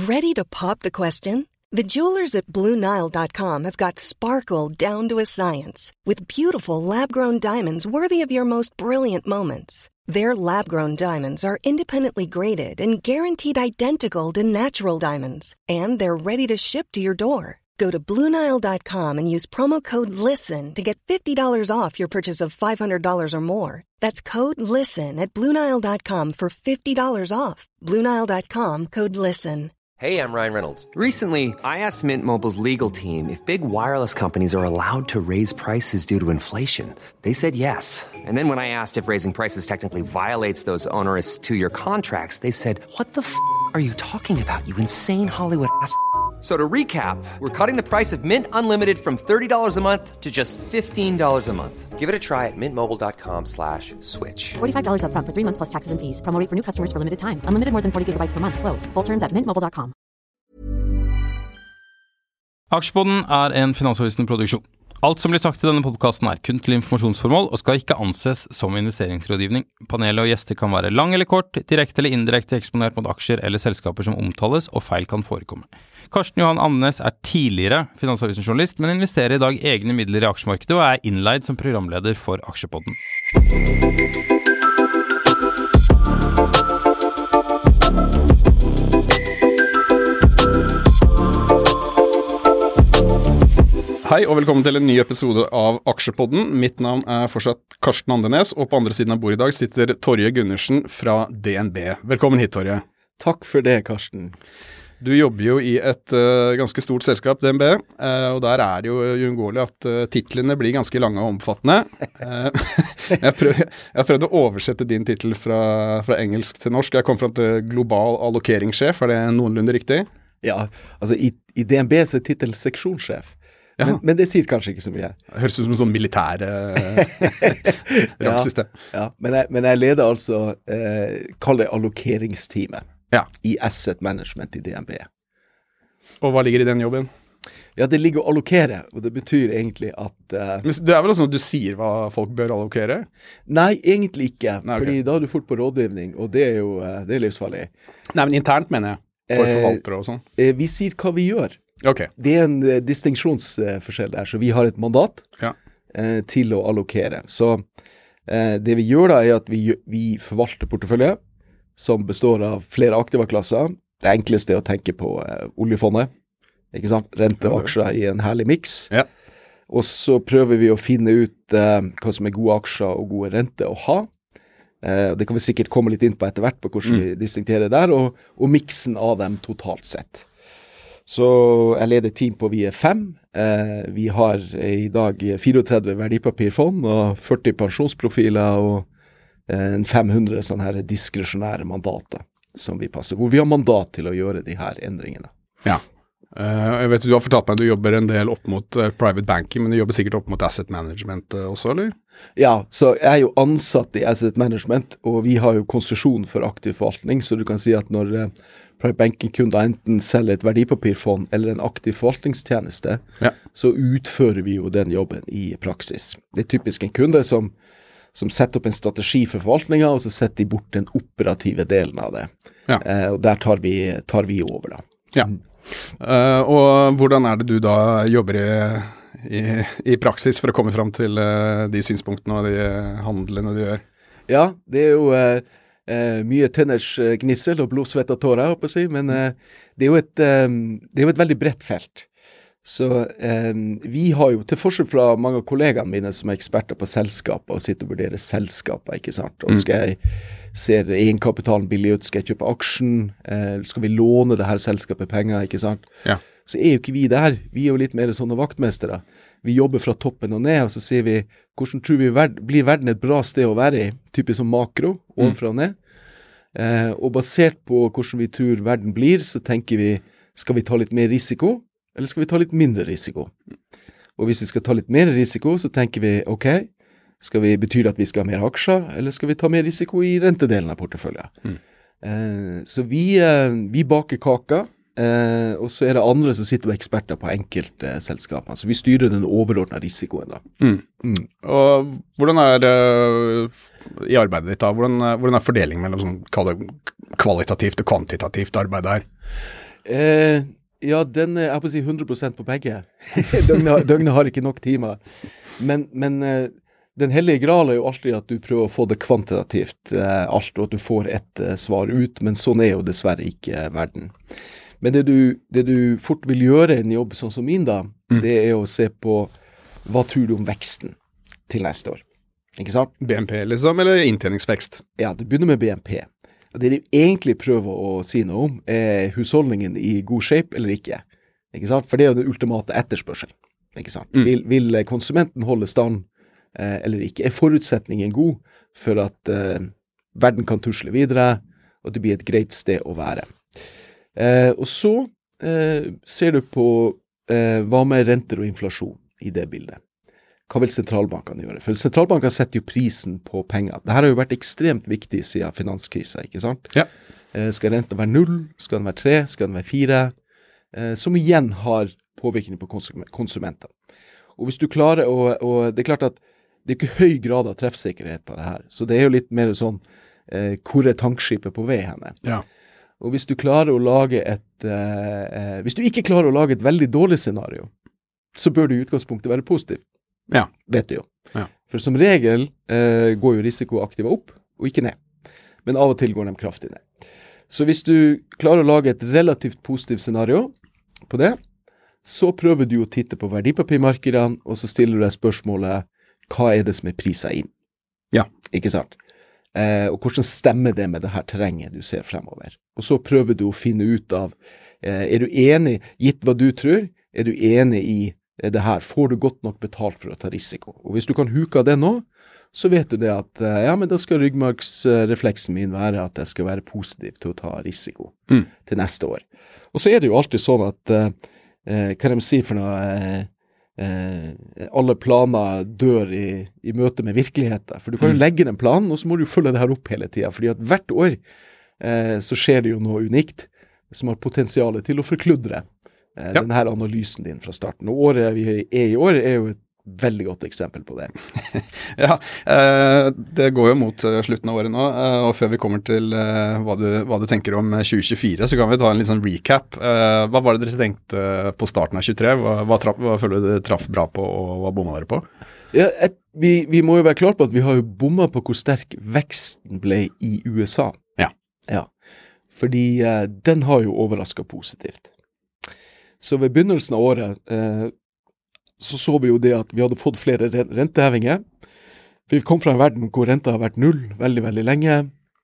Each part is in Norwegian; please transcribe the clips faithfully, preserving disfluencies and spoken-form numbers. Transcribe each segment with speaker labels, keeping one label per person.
Speaker 1: Ready to pop the question? The jewelers at Blue Nile dot com have got sparkle down to a science with beautiful lab-grown diamonds worthy of your most brilliant moments. Their lab-grown diamonds are independently graded and guaranteed identical to natural diamonds, and they're ready to ship to your door. Go to Blue Nile dot com and use promo code LISTEN to get fifty dollars off your purchase of five hundred dollars or more. That's code LISTEN at Blue Nile dot com for fifty dollars off. Blue Nile dot com, code LISTEN.
Speaker 2: Hey, I'm Ryan Reynolds. Recently, I asked Mint Mobile's legal team if big wireless companies are allowed to raise prices due to inflation. They said yes. And then when I asked if raising prices technically violates those onerous two-year contracts, they said, what the f*** are you talking about, you insane Hollywood ass f- So to recap, we're cutting the price of Mint Unlimited from thirty dollars a month to just fifteen dollars a month. Give it a try at mintmobile.com slash switch.
Speaker 3: forty-five dollars up front for three months plus taxes and fees. Promo rate for new customers for limited time. Unlimited more than forty gigabytes per month. Slows full terms at mint mobile dot com.
Speaker 4: Aksjepodden er en Finansavisen produksjon. Alt som blir sagt i denne podcasten er kun til informasjonsformål og skal ikke anses som investeringsrådgivning. Panelet og gjester kan være lang eller kort, direkte eller indirekte eksponert mot aksjer eller selskaper som omtales, og feil kan forekomme. Karsten Johan Andenes er tidligere Finansavisen-journalist, men investerer i dag egne midler i aksjemarkedet og er innleid som programleder for Aksjepodden. Hei og velkommen til en ny episode av Aksjepodden. Mitt navn er fortsatt Karsten Andenes, og på andre siden av bordet i dag sitter Torje Gundersen fra D N B. Velkommen hit, Torje.
Speaker 5: Takk for det, Karsten.
Speaker 4: Du jobber jo i et uh, ganske stort selskap, D N B, uh, og der er det jo uunngåelig at uh, titlene blir ganske lange og omfattende. Uh, jeg, prøv, jeg prøvde å oversette din titel fra, fra engelsk til norsk. Jeg kom frem til global allokeringssjef, er det noenlunde riktig?
Speaker 5: Ja, altså i, i D N B så er titel seksjonssjef. Men, men det sier kanskje ikke så mye.
Speaker 4: Det høres ut som en sånn militær eh, rangsystem.
Speaker 5: Ja, ja. Men, jeg, men jeg leder altså, eh, kall det allokeringsteamet
Speaker 4: ja.
Speaker 5: I asset management i D N B.
Speaker 4: Og hva ligger i den jobben?
Speaker 5: Ja, det ligger å allokere, og det betyr egentlig at... Eh,
Speaker 4: men det er vel sånn at du sier hva folk bør allokere?
Speaker 5: Nei, egentlig ikke,
Speaker 4: Nei, okay.
Speaker 5: Fordi da er du fort på rådgivning, og det er jo eh, det er livsfarlig.
Speaker 4: Nei, men internt mener jeg, for forvaltere og sånn.
Speaker 5: Eh, vi sier hva vi gjør.
Speaker 4: Okay.
Speaker 5: Det er en uh, distinksjonsforskjell der, så vi har et mandat
Speaker 4: ja.
Speaker 5: uh, til å allokere. Så uh, det vi gjør da er at vi, vi forvalter portefølje som består av flere aktive klasser. Det enkleste er å tenke på uh, oljefondet, ikke sant? Rente og aksjer i en herlig mix.
Speaker 4: Ja.
Speaker 5: Og så prøver vi å finne ut uh, hva som er gode aksjer og gode rente å ha. Uh, det kan vi sikkert komme litt inn på etter hvert på hvordan mm. vi distinkterer der, og, og miksen av dem totalt sett. Så jeg leder team på vi er fem. Eh, vi har i dag trettifire verdipapirfond og førti pensjonsprofiler og eh, fem hundre sånne her diskresjonære mandater som vi passer. Hvor vi har mandat til å gjøre de her endringene.
Speaker 4: Ja. Uh, jeg vet du har fortalt meg at du jobber en del opp mot uh, private banking, men du jobber sikkert opp mot asset management uh, også, eller?
Speaker 5: Ja, så jeg er jo ansatt i asset management, og vi har jo konsesjon for aktiv forvaltning, så du kan si at når uh, private banking-kunder enten selger et verdipapirfond eller en aktiv forvaltningstjeneste, ja. Så utfører vi jo den jobben i praksis. Det er typisk en kunde som, som setter opp en strategi for forvaltningen, og så setter de bort den operative delen av det. Ja. Uh, og der tar vi, tar vi over da.
Speaker 4: Ja. Uh, og hvordan er det du da jobber i, i, i praksis for å komme frem til uh, de synspunktene og de handlene du gjør?
Speaker 5: Ja, det er jo uh, uh, mye tenners uh, gnissel og blodsvett og tårer, håper jeg å si, men uh, det, er jo et, um, det er jo et veldig bredt felt. Så um, vi har jo, til forskjell fra mange av kollegaene mine som er eksperter på selskaper og sitter og vurderer selskaper, ikke sant? Og skal jeg ser egenkapitalen billig ut, skal jeg kjøpe aksjen, eh, skal vi låne det her selskapet penger, ikke sant?
Speaker 4: Ja.
Speaker 5: Så er jo ikke vi der, vi er jo litt mer sånne vaktmestere. Vi jobber fra toppen og ned, og så sier vi, hvordan tror vi verd- blir verden et bra sted å være i? Typisk som makro, ovenfra og ned. Eh, og basert på hvordan vi tror verden blir, så tenker vi, skal vi ta litt mer risiko, eller skal vi ta litt mindre risiko? Og hvis vi skal ta litt mer risiko, så tenker vi, ok, skal vi, betyr det at vi skal ha mer aksjer, eller skal vi ta mer risiko i rentedelen av porteføljen? Mm. Eh, så vi, eh, vi baker kaka, eh, og så er det andre som sitter og eksperter på enkelte eh, selskaper. Så vi styrer den overordnede risikoen da.
Speaker 4: Mm. Mm. Og hvordan er det i arbeidet ditt da? Hvordan, hvordan er fordelingen mellom sånn, kvalitativt og kvantitativt arbeid her?
Speaker 5: Eh, ja, den er, jeg på å si hundre prosent på begge. døgnet, døgnet har ikke nok timer. Men, men eh, den hellige gral er jo alltid at du prøver å få det kvantitativt, eh, alt, og at du får et eh, svar ut, men sånn er jo dessverre ikke eh, verden. Men det du, det du fort vil gjøre i en jobb sånn som min da, mm. det er å se på hva tror du om veksten til neste år. Ikke sant?
Speaker 6: B N P liksom, eller inntjeningsvekst?
Speaker 5: Ja, du begynner med B N P. Det de egentlig prøver å si noe om er husholdningen i god shape eller ikke. Ikke sant? For det er jo den ultimate etterspørsel. Ikke sant? Mm. Vil, vil konsumenten holde stand eh, eller ikke? Er forutsetningen god for at eh, verden kan tusle videre, og det blir et greit sted å være? Eh, og så eh, ser du på eh, hva med renter og inflasjon i det bildet. Hva vil sentralbankene gjøre? For sentralbankene setter jo prisen på penger. Dette har jo vært ekstremt viktig siden finanskrisen, ikke sant? Ja. Eh, skal renten være null? Skal den være tre? Skal den være fire? Eh, som igjen har påvirkning på konsum- konsumenter. Og hvis du klarer å, og det er klart at det er ikke høy grad av treffsikkerhet på det her, så det er jo litt mer sånn, eh, hvor er tankskipet på vei henne? Ja. Og hvis du klarer å lage et, eh, hvis du ikke klarer å lage et veldig dårlig scenario, så bør det i utgangspunktet være positivt. Ja. Vet du jo. Ja. For som regel eh, går jo risikoaktiva opp, og ikke ned. Men av og til går de kraftig ned. Så hvis du klarer å lage et relativt positivt scenario på det, så prøver du å titte på verdipapirmarkedene, og så stiller du deg spørsmålet, hva er det som er priset inn? Ja. Ikke sant? Eh, og hvordan stemmer det med det her terrenget du ser fremover? Og så prøver du å finne ut av, eh, er du enig, gitt hva du tror, er du enig i eh, det her? Får du godt nok betalt for å ta risiko? Og hvis du kan huke av det nå, så vet du det at, eh, ja, men da skal ryggmargsrefleksen min være at jeg skal være positiv til å ta risiko mm. til neste år. Og så er det jo alltid sånn at, eh, hva de sier for noe, eh, Eh, alle planer dør i, i møte med virkeligheten. For du kan jo legge den planen, og så må du følge det her opp hele tiden. Fordi at hvert år eh, så skjer det jo noe unikt som har potensialet til å forkludre eh, ja. denne her analysen din fra starten. Og året vi er i år er jo et veldig godt eksempel på det.
Speaker 6: ja, eh, det går jo mot uh, slutten av året nå, uh, og før vi kommer til uh, hva, du, hva du tenker om tjue tjuefire, så kan vi ta en litt sånn recap. Uh, hva var det dere tenkte uh, på starten av tjuetre? Hva, hva, traff, hva føler du dere traff bra på, og hva bomma dere på?
Speaker 5: Ja, et, vi, vi må jo være klare på at vi har jo bomma på hvor sterk veksten ble i U S A. Ja. Ja, fordi uh, den har jo overrasket positivt. Så ved begynnelsen av året uh, så så vi jo det at vi hadde fått flere rentehevinger. For vi kom fra en verden hvor renta har vært null veldig, veldig lenge.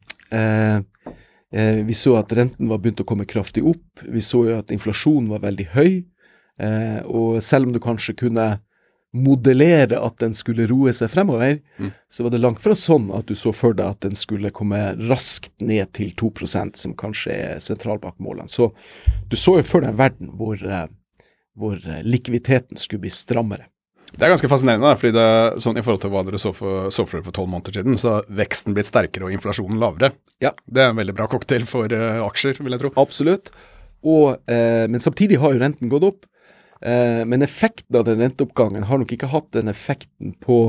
Speaker 5: Eh, eh, vi så at renten var begynt å komme kraftig opp. Vi så jo at inflasjonen var veldig høy. Eh, og selv om du kanskje kunne modellere at den skulle roe seg fremover, mm. så var det langt fra sånn at du så for deg at den skulle komme raskt ned til to prosent, som kanskje er sentralbankmålene. Så du så jo for deg en verden hvor eh, hvor likviditeten skulle bli strammere.
Speaker 6: Det er ganske fascinerende, da, fordi det, sånn i forhold til hva dere så for, så for for tolv måneder siden, så har veksten blitt sterkere og inflasjonen lavere. Ja. Det er en veldig bra cocktail for uh, aksjer, vil jeg tro.
Speaker 5: Absolutt. Og, eh, men samtidig har jo renten gått opp. Eh, men effekten av den renteoppgangen har nok ikke hatt den effekten på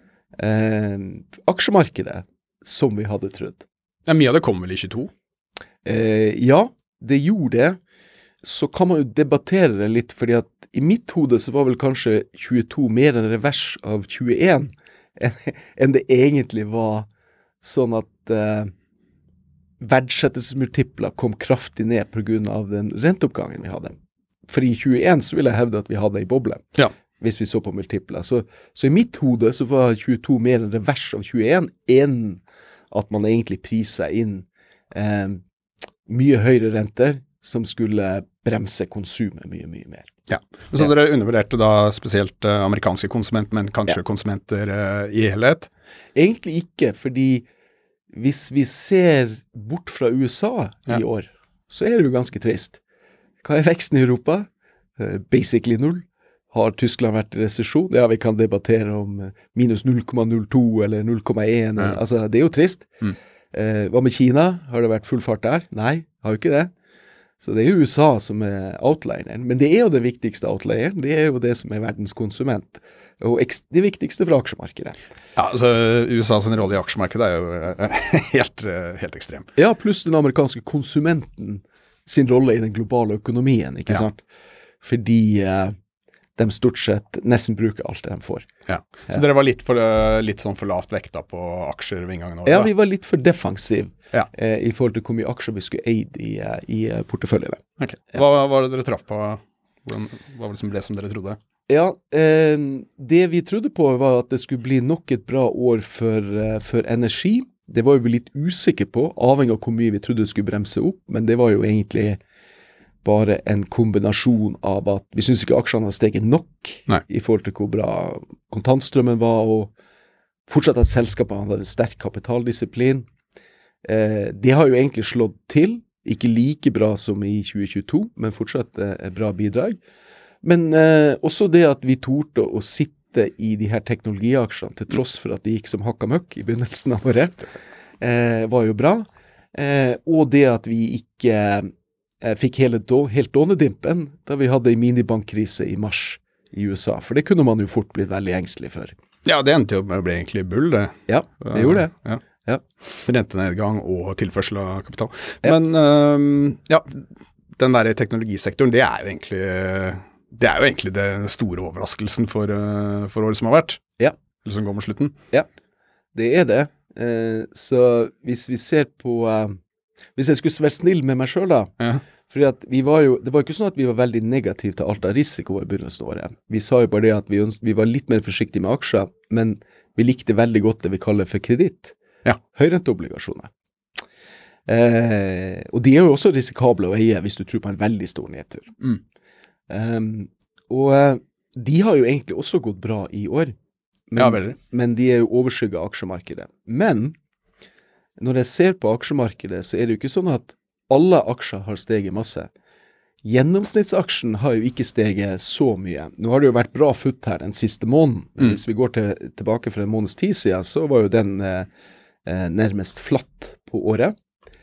Speaker 5: eh, aksjemarkedet som vi hadde trodd.
Speaker 6: Ja, mye av det kom vel i tjueto?
Speaker 5: Eh, ja, det gjorde det. Så kan man jo debattere det litt, fordi at i mitt hode så var vel kanskje tjueto mer en revers av tjueen enn det egentlig var sånn at eh, verdsettelsesmultipler kom kraftig ned på grunn av den renteoppgangen vi hadde. For i tjueen så vil jeg hevde at vi hadde en boble, ja. Hvis vi så på multipler. Så, så i mitt hode så var tjueto mer en revers av tjueen enn at man egentlig priset inn eh, mye høyere renter som skulle bremse konsumet mye, mye mer.
Speaker 6: Ja, så dere undervurderte da spesielt uh, amerikanske konsumenter, men kanskje ja. konsumenter uh, i helhet?
Speaker 5: Egentlig ikke, fordi hvis vi ser bort fra U S A ja. i år, så er det jo ganske trist. Hva er veksten i Europa? Uh, basically null. Har Tyskland vært i resesjon? Ja, vi kan debattere om minus null komma null to eller null komma en. Ja. Altså, det er jo trist. Mm. Uh, hva med Kina? Har det vært full fart der? Nei, har jo ikke det. Så det er jo U S A som er outlineren, men det er jo den viktigste outlineren, det er jo det som er verdens konsument, og det viktigste for aksjemarkedet.
Speaker 6: Ja, altså U S A sin rolle i aksjemarkedet er jo helt, helt ekstrem.
Speaker 5: Ja, pluss den amerikanske konsumenten sin rolle i den globale økonomien, ikke
Speaker 6: Ja.
Speaker 5: sant? Fordi eh, de stort sett nesten bruker alt det de får.
Speaker 6: Ja. Så dere var litt, for, eh, litt sånn for lavt vekta på aksjer ved inngangen av året?
Speaker 5: Ja,
Speaker 6: da?
Speaker 5: vi var litt for defensiv
Speaker 6: Ja.
Speaker 5: eh, i forhold til hvor mye aksjer vi skulle eid i, eh, i eh, porteføljene.
Speaker 6: Ok. Hva var det dere traff på? Hvordan, hva var det som ble som dere trodde?
Speaker 5: Ja, eh, det vi trodde på var at det skulle bli nok et bra år for, eh, for energi. Det var jo vi litt usikre på, avhengig av hvor mye vi trodde det skulle bremse opp, men det var jo egentlig bare en kombinasjon av at vi synes ikke aksjene har steget nok
Speaker 6: Nei.
Speaker 5: i forhold til hvor bra kontantstrømmen var, og fortsatt at selskapene hadde sterk kapitaldisiplin. Eh, det har jo egentlig slått til, ikke like bra som i tjue tjueto, men fortsatt eh, et bra bidrag. Men eh, også det at vi torde å sitte i de her teknologiaksjene, til tross for at det gikk som hakka møkk i begynnelsen av året, eh, var jo bra. Eh, og det at vi ikke eh, fikk hele då, helt dånedimpen da vi hadde en minibankkrise i mars i U S A, for det kunne man jo fort blitt veldig engstelig for.
Speaker 6: Ja, det endte jo med å bli egentlig bull, det.
Speaker 5: Ja, det gjorde det.
Speaker 6: Ja.
Speaker 5: Ja.
Speaker 6: Rentenedgang og tilførsel av kapital. Men øhm, ja, den der teknologisektoren, det er jo egentlig det er jo egentlig den store overraskelsen for, øh, for året som har vært.
Speaker 5: Ja.
Speaker 6: Eller som går mot slutten.
Speaker 5: Ja, det er det. Eh, så hvis vi ser på eh, hvis jeg skulle være snill med meg selv da,
Speaker 6: Ja.
Speaker 5: fordi at vi var jo, det var ikke sånn at vi var veldig negative til alt av risiko i begynnelsen av året. Vi sa jo bare det at vi, ønsk, vi var litt mer forsiktige med aksjer, men vi likte veldig godt det vi kaller for kreditt.
Speaker 6: Ja.
Speaker 5: Høyrenteobligasjoner. Eh, og de er jo også risikable å eie hvis du tror på en veldig stor nedtur.
Speaker 6: Mm.
Speaker 5: Um, og eh, de har jo egentlig også gått bra i år. Men,
Speaker 6: Ja, veldig.
Speaker 5: men de er jo overskygget av aksjemarkedet. Men når jeg ser på aksjemarkedet, så er det jo ikke sånn at alle aksjer har steget masse. Gjennomsnittsaksjen har jo ikke steget så mye. Nå har det jo vært bra futt her den siste måneden. Men
Speaker 6: Mm.
Speaker 5: hvis vi går til, tilbake for en måneds tid siden, så var jo den eh, eh, nærmest flatt på året.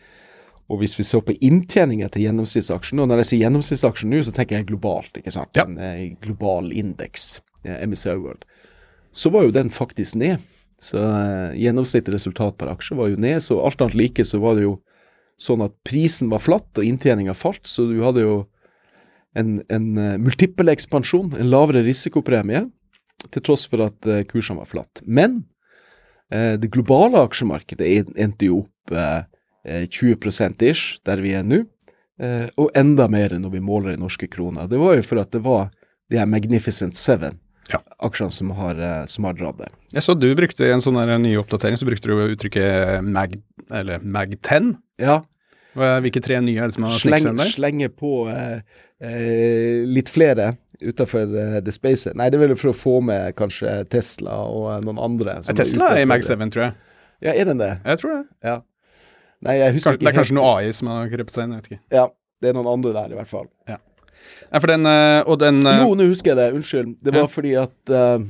Speaker 5: Og hvis vi ser på inntjeningen til gjennomsnittsaksjen, og når jeg sier gjennomsnittsaksjen nå, så tenker jeg globalt, ikke sant?
Speaker 6: Ja.
Speaker 5: En eh, global indeks, eh, M S C I World. Så var jo den faktisk ned. Så eh, gjennomsnittlig resultat per aksje var jo ned, så alt annet like så var det jo sånn at prisen var flatt, og inntjeningen falt, så du hadde jo en, en uh, multiple ekspansjon, en lavere risikopremie, til tross for at uh, kursene var flatt. Men uh, det globale aksjemarkedet en- endte jo opp uh, uh, tjue prosent ish, der vi er nå, uh, og enda mer når vi måler i norske kroner. Det var jo for at det var de her Magnificent Seven
Speaker 6: Ja.
Speaker 5: aksjene som har, uh, som har dratt det.
Speaker 6: Jeg så du brukte i en sånn der ny oppdatering, så brukte du uttrykket Mag, eller Mag ti.
Speaker 5: Ja,
Speaker 6: Hva- Hvilke tre nye er det som har snakket
Speaker 5: Sleng,
Speaker 6: seg der?
Speaker 5: slenge på eh, eh, litt flere utenfor eh, The Space. Nei, det er vel for å få med kanskje Tesla og eh, noen andre. som
Speaker 6: Ja, Tesla er i
Speaker 5: utenfor
Speaker 6: Mag
Speaker 5: det.
Speaker 6: ti, tror jeg.
Speaker 5: Ja, er den det?
Speaker 6: Jeg tror det.
Speaker 5: Ja. Nei, jeg husker
Speaker 6: Kanskje, det er
Speaker 5: ikke
Speaker 6: kanskje
Speaker 5: helt.
Speaker 6: noe A I som har grepet seg inn, jeg vet ikke.
Speaker 5: Ja, det er noen andre der i hvert fall.
Speaker 6: Nei, for den, øh, og den øh,
Speaker 5: Jo, nå husker jeg det. Unnskyld. Det var
Speaker 6: Ja.
Speaker 5: fordi at eh,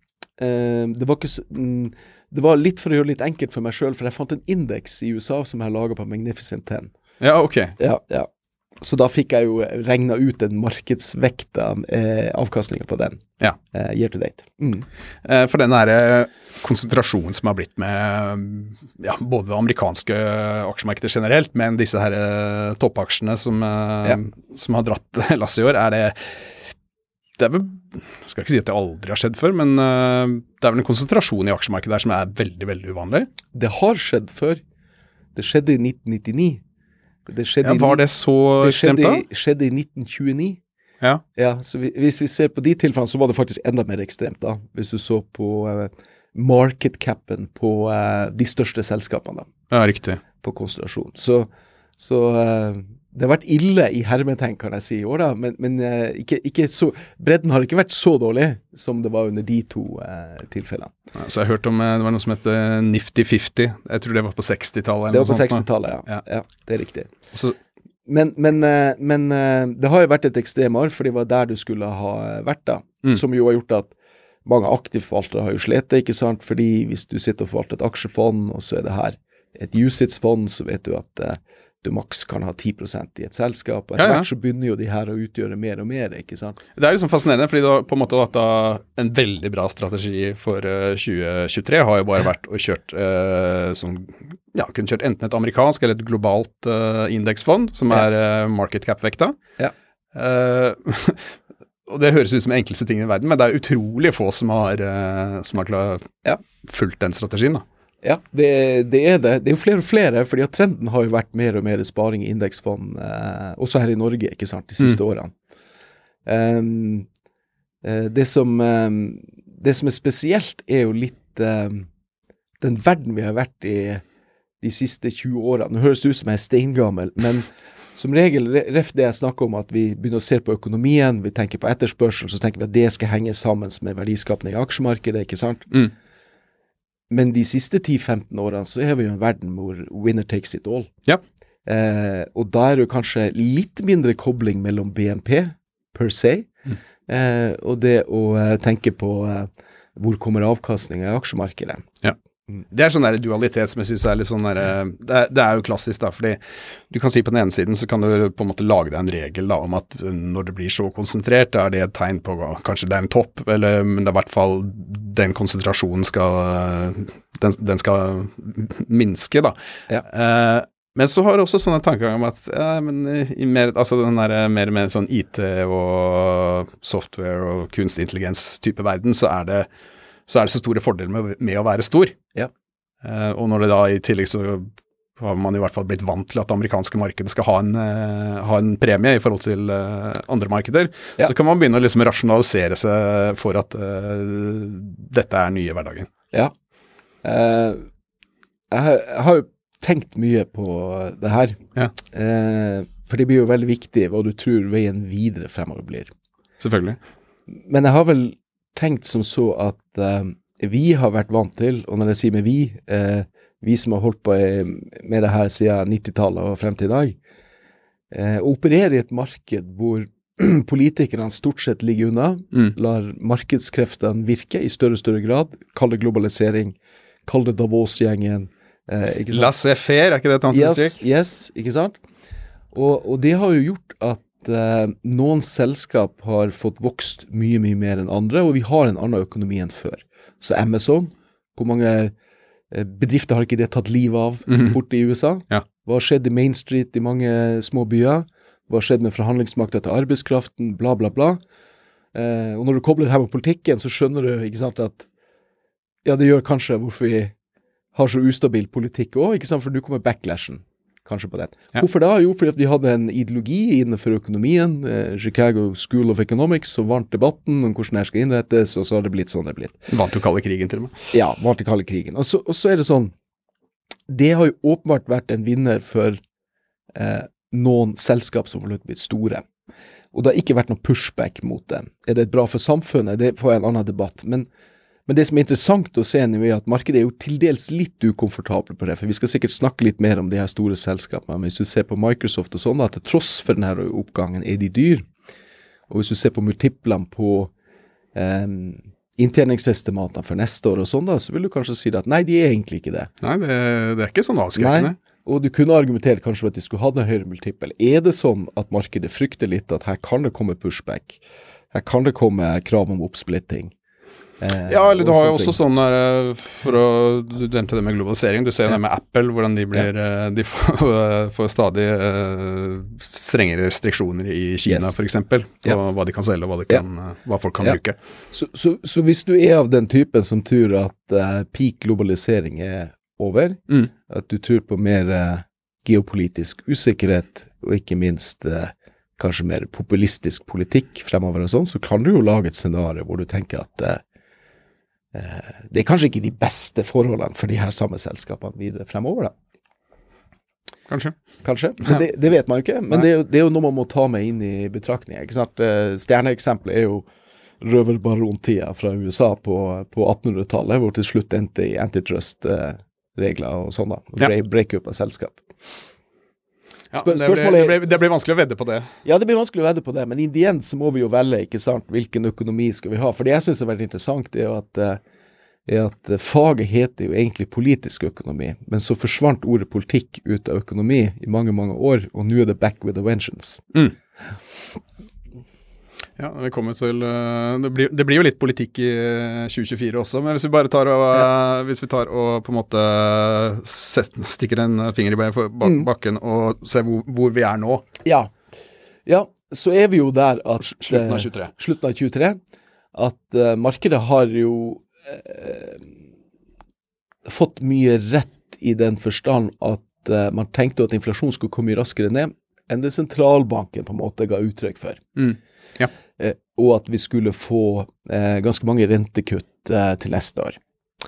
Speaker 5: eh, det var ikke så, mm, det var litt for å gjøre det litt enkelt for meg selv, for jeg fant en indeks i U S A som jeg laget på Magnificent ti.
Speaker 6: Ja, ok.
Speaker 5: Ja, ja. Så da fikk jeg jo regnet ut den markedsvekta eh, avkastningen på den.
Speaker 6: Ja.
Speaker 5: Eh, year to date. Mm.
Speaker 6: Eh, For den her eh, konsentrasjonen som har blitt med ja, både det amerikanske aksjemarkedet generelt, men disse her eh, toppaksjene som, eh,
Speaker 5: Ja.
Speaker 6: som har dratt lasset i år, er det det er vel, jeg skal ikke si at det aldri har skjedd før, men eh, det er vel en konsentrasjon i aksjemarkedet der som er veldig, veldig uvanlig.
Speaker 5: Det har skjedd før. Det skjedde i nitten nittini. Det skjedde
Speaker 6: Ja,
Speaker 5: i
Speaker 6: var
Speaker 5: ni-
Speaker 6: det så
Speaker 5: det
Speaker 6: slemt
Speaker 5: skjedde,
Speaker 6: da?
Speaker 5: i- skjedde i nitten tjueni.
Speaker 6: Ja.
Speaker 5: Ja, så vi, hvis vi ser på de tilfellene, så var det faktisk enda mer ekstremt da. Hvis du så på eh, market capen på eh, de største selskapene da,
Speaker 6: Ja, riktig.
Speaker 5: på konstellasjon. Så, så eh, det har vært ille i hermetegn, kan jeg si, i år da, men, men eh, ikke, ikke så, bredden har ikke vært så dårlig som det var under de to eh, tilfellene.
Speaker 6: Ja, så jeg har hørt om eh, det var noe som heter Nifty femti. Jeg tror det var på sekstitallet.
Speaker 5: Det
Speaker 6: eller
Speaker 5: var på
Speaker 6: noe sånt nå.
Speaker 5: sekstitallet, ja.
Speaker 6: Ja.
Speaker 5: ja. Det er riktig.
Speaker 6: Så,
Speaker 5: Men, men, eh, men eh, det har jo vært et ekstremår, for det var der du skulle ha eh, vært da,
Speaker 6: Mm.
Speaker 5: som jo har gjort at mange aktivforvaltere har jo slet det, ikke sant? Fordi hvis du sitter og forvalter et aksjefond, og så er det her et U S I T S-fond, så vet du at eh, du maks kan ha ti prosent i et selskap, og etter
Speaker 6: Ja, ja.
Speaker 5: hvert så begynner jo de her å utgjøre mer og mer, ikke sant?
Speaker 6: Det er jo sånn fascinerende, fordi du har på en måte hatt da en veldig bra strategi for uh, tjue tjuetre, har jo bare vært å kjørt uh, sånn, ja, kunne kjørt enten et amerikansk eller et globalt uh, indeksfond, som
Speaker 5: Ja.
Speaker 6: er uh, market cap-vekta.
Speaker 5: Ja.
Speaker 6: Uh, og det høres ut som enkleste ting i verden, men det er utrolig få som har, uh, som har klar,
Speaker 5: Ja.
Speaker 6: fulgt den strategien da.
Speaker 5: Ja, det, det er det. Det er jo flere og flere, fordi at trenden har jo vært mer og mer sparing i indeksfond, eh, også her i Norge, ikke sant, de siste
Speaker 6: Mm.
Speaker 5: årene. Um, eh, det, som, um, det som er spesielt er jo litt um, den verden vi har vært i de siste tjue årene. Nå høres det ut som jeg er steingammel, men som regel, ref det jeg snakker om, at vi begynner å se på økonomien, vi tenker på etterspørsel, så tenker vi at det skal henge sammen med verdiskapning i aksjemarkedet, ikke sant?
Speaker 6: Mm.
Speaker 5: Men de siste ti til femten årene så er vi jo en verden hvor winner takes it all.
Speaker 6: Ja.
Speaker 5: Eh, og da er det jo kanskje litt mindre kobling mellom B N P per se,
Speaker 6: Mm.
Speaker 5: eh, og det å eh, tenke på eh, hvor kommer avkastningen i aksjemarkedet.
Speaker 6: Det er sånn der dualitet som jeg synes er litt sånn der, det, er, det er jo klassisk da, fordi du kan si på den ene siden så kan du på en måte lage deg en regel da, om at når det blir så konsentrert, da er det et tegn på, kanskje det er en topp, eller, men det er i hvert fall den konsentrasjonen skal, den, den skal minske da.
Speaker 5: Ja.
Speaker 6: Eh, men så har du også sånne tanker om at, ja, men i mer, altså den der mer og mer sånn I T og software og kunstig intelligens type verden, så er det så er det så store fordeler med, med å være stor.
Speaker 5: Ja.
Speaker 6: Eh, og når det da i tillegg så har man i hvert fall blitt vant til at det amerikanske markedet skal ha en, uh, ha en premie i forhold til uh, andre markeder,
Speaker 5: Ja.
Speaker 6: så kan man begynne å liksom rasjonalisere seg for at uh, dette er nye hverdagen.
Speaker 5: Ja. Eh, jeg, har- jeg har jo tenkt mye på det her,
Speaker 6: Ja.
Speaker 5: eh, for det blir jo veldig viktig hva du tror veien videre fremover blir.
Speaker 6: Selvfølgelig.
Speaker 5: Men jeg har vel tenkt som så at eh, vi har vært vant til, og når jeg sier med vi, eh, vi som har holdt på i, med det her siden nittitallet og frem til i dag, eh, å operere i et marked hvor politikerne stort sett ligger unna,
Speaker 6: Mm.
Speaker 5: lar markedskreftene virke i større og større grad, kall det globalisering, kall det Davos-gjengen, eh, ikke sant?
Speaker 6: Laissez-faire, er ikke det et annet
Speaker 5: Yes,
Speaker 6: uttrykk?
Speaker 5: yes, ikke sant? Og, og det har jo gjort at eh, noen selskap har fått vokst mye, mye mer enn andre, og vi har en annen økonomi enn før. Så Amazon, hvor mange eh, bedrifter har ikke det tatt liv av
Speaker 6: Mhm.
Speaker 5: borte i U S A?
Speaker 6: Ja.
Speaker 5: Hva har skjedd i Main Street i mange små byer? Hva har skjedd med forhandlingsmakta til arbeidskraften? Bla, bla, bla. Eh, og når du kobler det her med politikken, så skjønner du, ikke sant, at ja, det gjør kanskje hvorfor vi har så ustabil politikk også, ikke sant, for du kommer backlashen kanskje på den.
Speaker 6: Ja.
Speaker 5: Hvorfor da? Jo, fordi at vi hadde en ideologi innenfor økonomien, eh, Chicago School of Economics, som vant debatten om hvordan det skal innrettes, og så har det blitt sånn det er blitt.
Speaker 6: Vant jo kalde krigen til og med.
Speaker 5: Ja, vant i kalde krigen. Og så, og så er det sånn, det har jo åpenbart vært en vinner for eh, noen selskap som har blitt store. Og det har ikke vært noen pushback mot det. Er det bra for samfunnet? Det får jeg en annen debatt. Men Men det som er interessant å se nå er at markedet er jo til dels litt ukomfortabel på det, for vi skal sikkert snakke litt mer om de her store selskapene, men hvis du ser på Microsoft og sånn, at til tross for denne oppgangen er de dyr. Og hvis du ser på multiplene på eh, inntjeningsestimatene for neste år og sånn da, så vil du kanskje si at nei, de er egentlig ikke det.
Speaker 6: Nei, det, det er ikke sånn avskrekkende.
Speaker 5: Nei, og du kunne argumentert kanskje for at de skulle ha en høyere multiple. Er det sånn at markedet frykter litt at her kan det komme pushback? Her kan det komme krav om oppsplitting? Eh,
Speaker 6: Ja, eller du
Speaker 5: og
Speaker 6: har jo
Speaker 5: sånne
Speaker 6: også
Speaker 5: ting.
Speaker 6: sånn der, eh, for å, du nevnte det med globalisering, du ser jo
Speaker 5: Ja.
Speaker 6: det med Apple, hvordan de blir, eh, de får, får stadig eh, strengere restriksjoner i Kina,
Speaker 5: Yes.
Speaker 6: for eksempel, på
Speaker 5: Ja.
Speaker 6: hva de kan selge og hva, de
Speaker 5: Ja.
Speaker 6: kan, eh, hva folk kan
Speaker 5: Ja.
Speaker 6: bruke.
Speaker 5: Så, så, så hvis du er av den typen som tror at eh, peak globalisering er over,
Speaker 6: Mm.
Speaker 5: at du tror på mer eh, geopolitisk usikkerhet, og ikke minst eh, kanskje mer populistisk politikk fremover og sånn, så kan du jo lage et scenario hvor du tenker at eh, eh, det er kanskje ikke de beste forholdene for de her samme selskapene videre fremover da.
Speaker 6: Kanskje.
Speaker 5: Kanskje, men det, det vet man jo ikke, men det er, jo, det er jo noe man må ta med inn i betraktning, ikke sant? Eh, Stjerneeksempelet er jo røverbarontida fra U S A på, på attenhundretallet, hvor til slutt endte i antitrust-regler og sånn da,
Speaker 6: Ja.
Speaker 5: break, break-up av selskap.
Speaker 6: Ja,
Speaker 5: Spør-
Speaker 6: det, blir,
Speaker 5: spørsmålet er-
Speaker 6: det, blir, det blir vanskelig å vedde på det.
Speaker 5: Ja, det blir vanskelig å vedde på det, men i det end så må vi jo velge, ikke sant, hvilken økonomi skal vi ha, for det jeg synes er veldig interessant er jo at eh, er at faget heter jo egentlig politisk økonomi, men så forsvant ordet politikk ut av økonomi i mange, mange år, og nå er det back with a vengeance.
Speaker 6: Mm. Ja, vi kommer til, det blir, det blir jo litt politikk i tjue tjuefire også, men hvis vi bare tar og, ja. hvis vi tar og på en måte set, stikker en finger i bakken og ser hvor, hvor vi er nå.
Speaker 5: Ja. Ja, så er vi jo der at
Speaker 6: slutten av tjuetre.
Speaker 5: Slutten av tjuetre, at uh, markedet har jo uh, fått mye rett i den forstand at uh, man tenkte at inflasjon skulle komme raskere ned enn det sentralbanken på en måte ga uttrykk for.
Speaker 6: Mm. Ja.
Speaker 5: Uh, og at vi skulle få uh, ganske mange rentekutt uh, til neste år.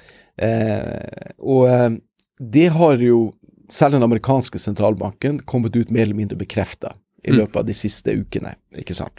Speaker 5: Uh, og uh, det har jo selv den amerikanske sentralbanken kommet ut mer eller mindre bekreftet i løpet av de siste ukene, ikke sant?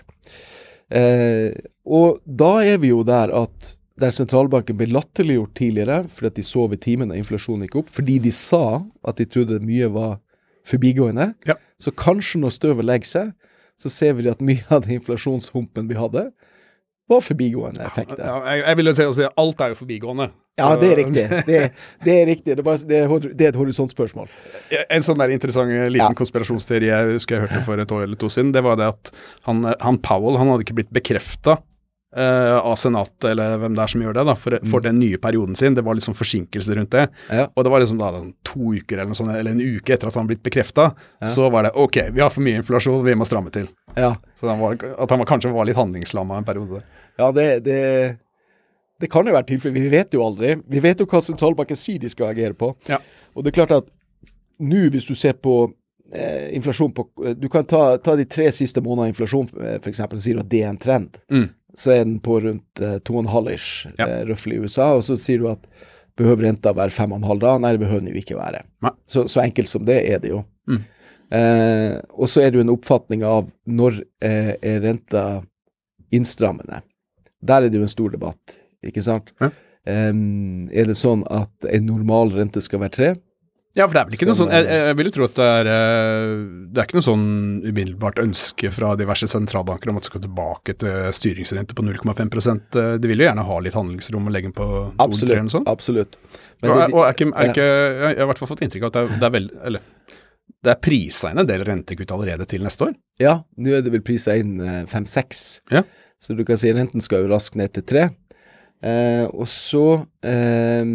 Speaker 5: Eh, og da er vi jo der at der sentralbanken ble latterliggjort tidligere, fordi at de så ved timen da inflasjonen gikk opp, fordi de sa at de trodde mye var forbigående.
Speaker 6: Ja.
Speaker 5: Så kanskje når støvet legger seg, så ser vi at mye av den inflasjonshumpen vi hadde, var forbigående effekter.
Speaker 6: Ja, jeg, jeg vil jo si at alt er jo forbigående.
Speaker 5: Ja, det er riktig. Det, det er riktig. Det er, bare, det er, det er et horisontspørsmål.
Speaker 6: En sånn der interessant liten ja. konspirasjonsteori jeg husker jeg hørte for et år eller to siden, det var det at han, han Powell, han hadde ikke blitt bekreftet uh, av Senatet, eller hvem det er som gjør det da, for, mm. for den nye perioden sin. Det var liksom forsinkelse rundt det. Ja. Og det var liksom da to uker eller noe sånt, eller en uke etter at han blitt bekreftet, ja. så var det, ok, vi har for mye inflasjon, vi må stramme til. Ja. Så han var, at han var, kanskje var litt handlingslammet en periode.
Speaker 5: Ja, det, det, det kan jo være tilfelle. Vi vet jo aldri. Vi vet jo hva sentralbanken sier de skal agere på. Ja. Og det er klart at nå hvis du ser på eh, inflasjon på, du kan ta, ta de tre siste måneder inflasjon, for eksempel, sier du at det er en trend. Mm. Så er den på rundt eh, to og en halv ish, ja. eh, røffelig i U S A, og så sier du at behøver renta være fem og en halv da? Nei, det behøver den jo ikke være. Så, så enkelt som det er det jo. Mm. Eh, og så er det jo en oppfatning av når eh, er renta innstrammende. Der er det jo en stor debatt, ikke sant? Ja. Um, er det sånn at en normal rente skal være tre?
Speaker 6: Ja, for det er vel ikke noe sånn, jeg, jeg vil jo tro at det er, det er ikke noe sånn umiddelbart ønske fra diverse sentralbanker om at det skal tilbake til styringsrente på null komma fem prosent. De vil jo gjerne ha litt handlingsrom og legge den på
Speaker 5: absolutt, eller sånn. Absolutt.
Speaker 6: Men og, det, og er ikke, er ikke, jeg har i hvert fall fått inntrykk av at det er, det er vel, eller det er priset inn en del rentekutt allerede til neste år.
Speaker 5: Ja, nå er det vel priset inn fem seks. Ja. Så du kan si renten skal jo raskt ned til tre. Eh, og så eh,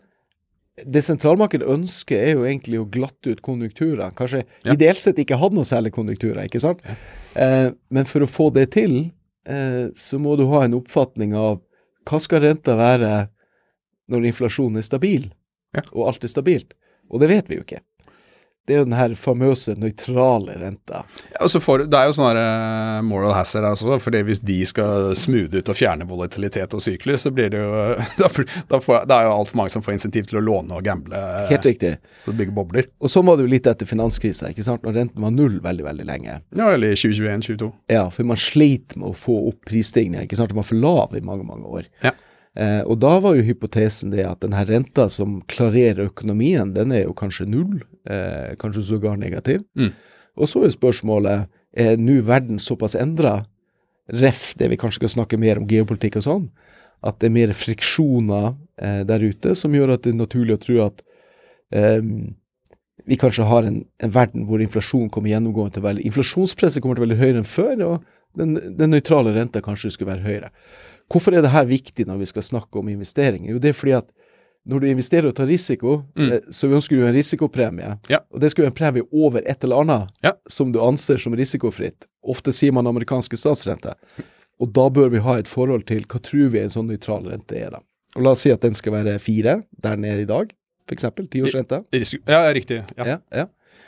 Speaker 5: det sentralmarkedet ønsker er jo egentlig å glatte ut konjunkturer. Kanskje ja. ideelt sett ikke hadde noe særlig konjunkturer, ikke sant? Ja. Eh, men for å få det til, eh, så må du ha en oppfatning av hva skal renta være når inflasjonen er stabil, ja. og alt er stabilt. Og det vet vi jo ikke. Det er jo den her famøse nøytrale renta.
Speaker 6: Ja, og så får, det er jo sånne uh, moral hazard også, fordi hvis de skal smoothe ut og fjerne volatilitet og sykler, så blir det jo, da, da, får, da er jo alt for mange som får insentiv til å låne og gamble. Uh,
Speaker 5: Helt riktig.
Speaker 6: Og bygge bobler.
Speaker 5: Og så var det jo litt etter finanskrisa, ikke sant? Når renten var null veldig, veldig lenge.
Speaker 6: Ja, eller tjue tjueen, tjueto.
Speaker 5: Ja, for man sleit med å få opp prisstigningen, ikke sant? Den var for lav i mange, mange år. Ja. Eh, og da var jo hypotesen det at den her renta som klarerer økonomien, den er jo kanskje null, eh, kanskje sågar negativ. Mm. Og så er spørsmålet, er nå verden såpass endret, ref det vi kanskje skal snakke mer om geopolitikk og sånn, at det er mer friksjoner eh, der ute som gjør at det er naturlig å tro at eh, vi kanskje har en, en verden hvor inflasjon kommer gjennomgående til veldig, inflasjonspresset kommer til å være høyere enn før, og den, den nøytrale renta kanskje skulle være høyere. Hvorfor er det her viktig når vi skal snakke om investeringer? Jo, det er fordi at når du investerer og tar risiko, mm. eh, så ønsker du en risikopremie. Ja. Og det skal jo en premie over et eller annet ja. som du anser som risikofritt. Ofte sier man amerikanske statsrente. Og da bør vi ha et forhold til hva tror vi en sånn nøytral rente er da. Og la oss si at den skal være fire, der den er i dag, for eksempel, tiårsrente.
Speaker 6: Ja, riktig. Ja.
Speaker 5: Ja, ja.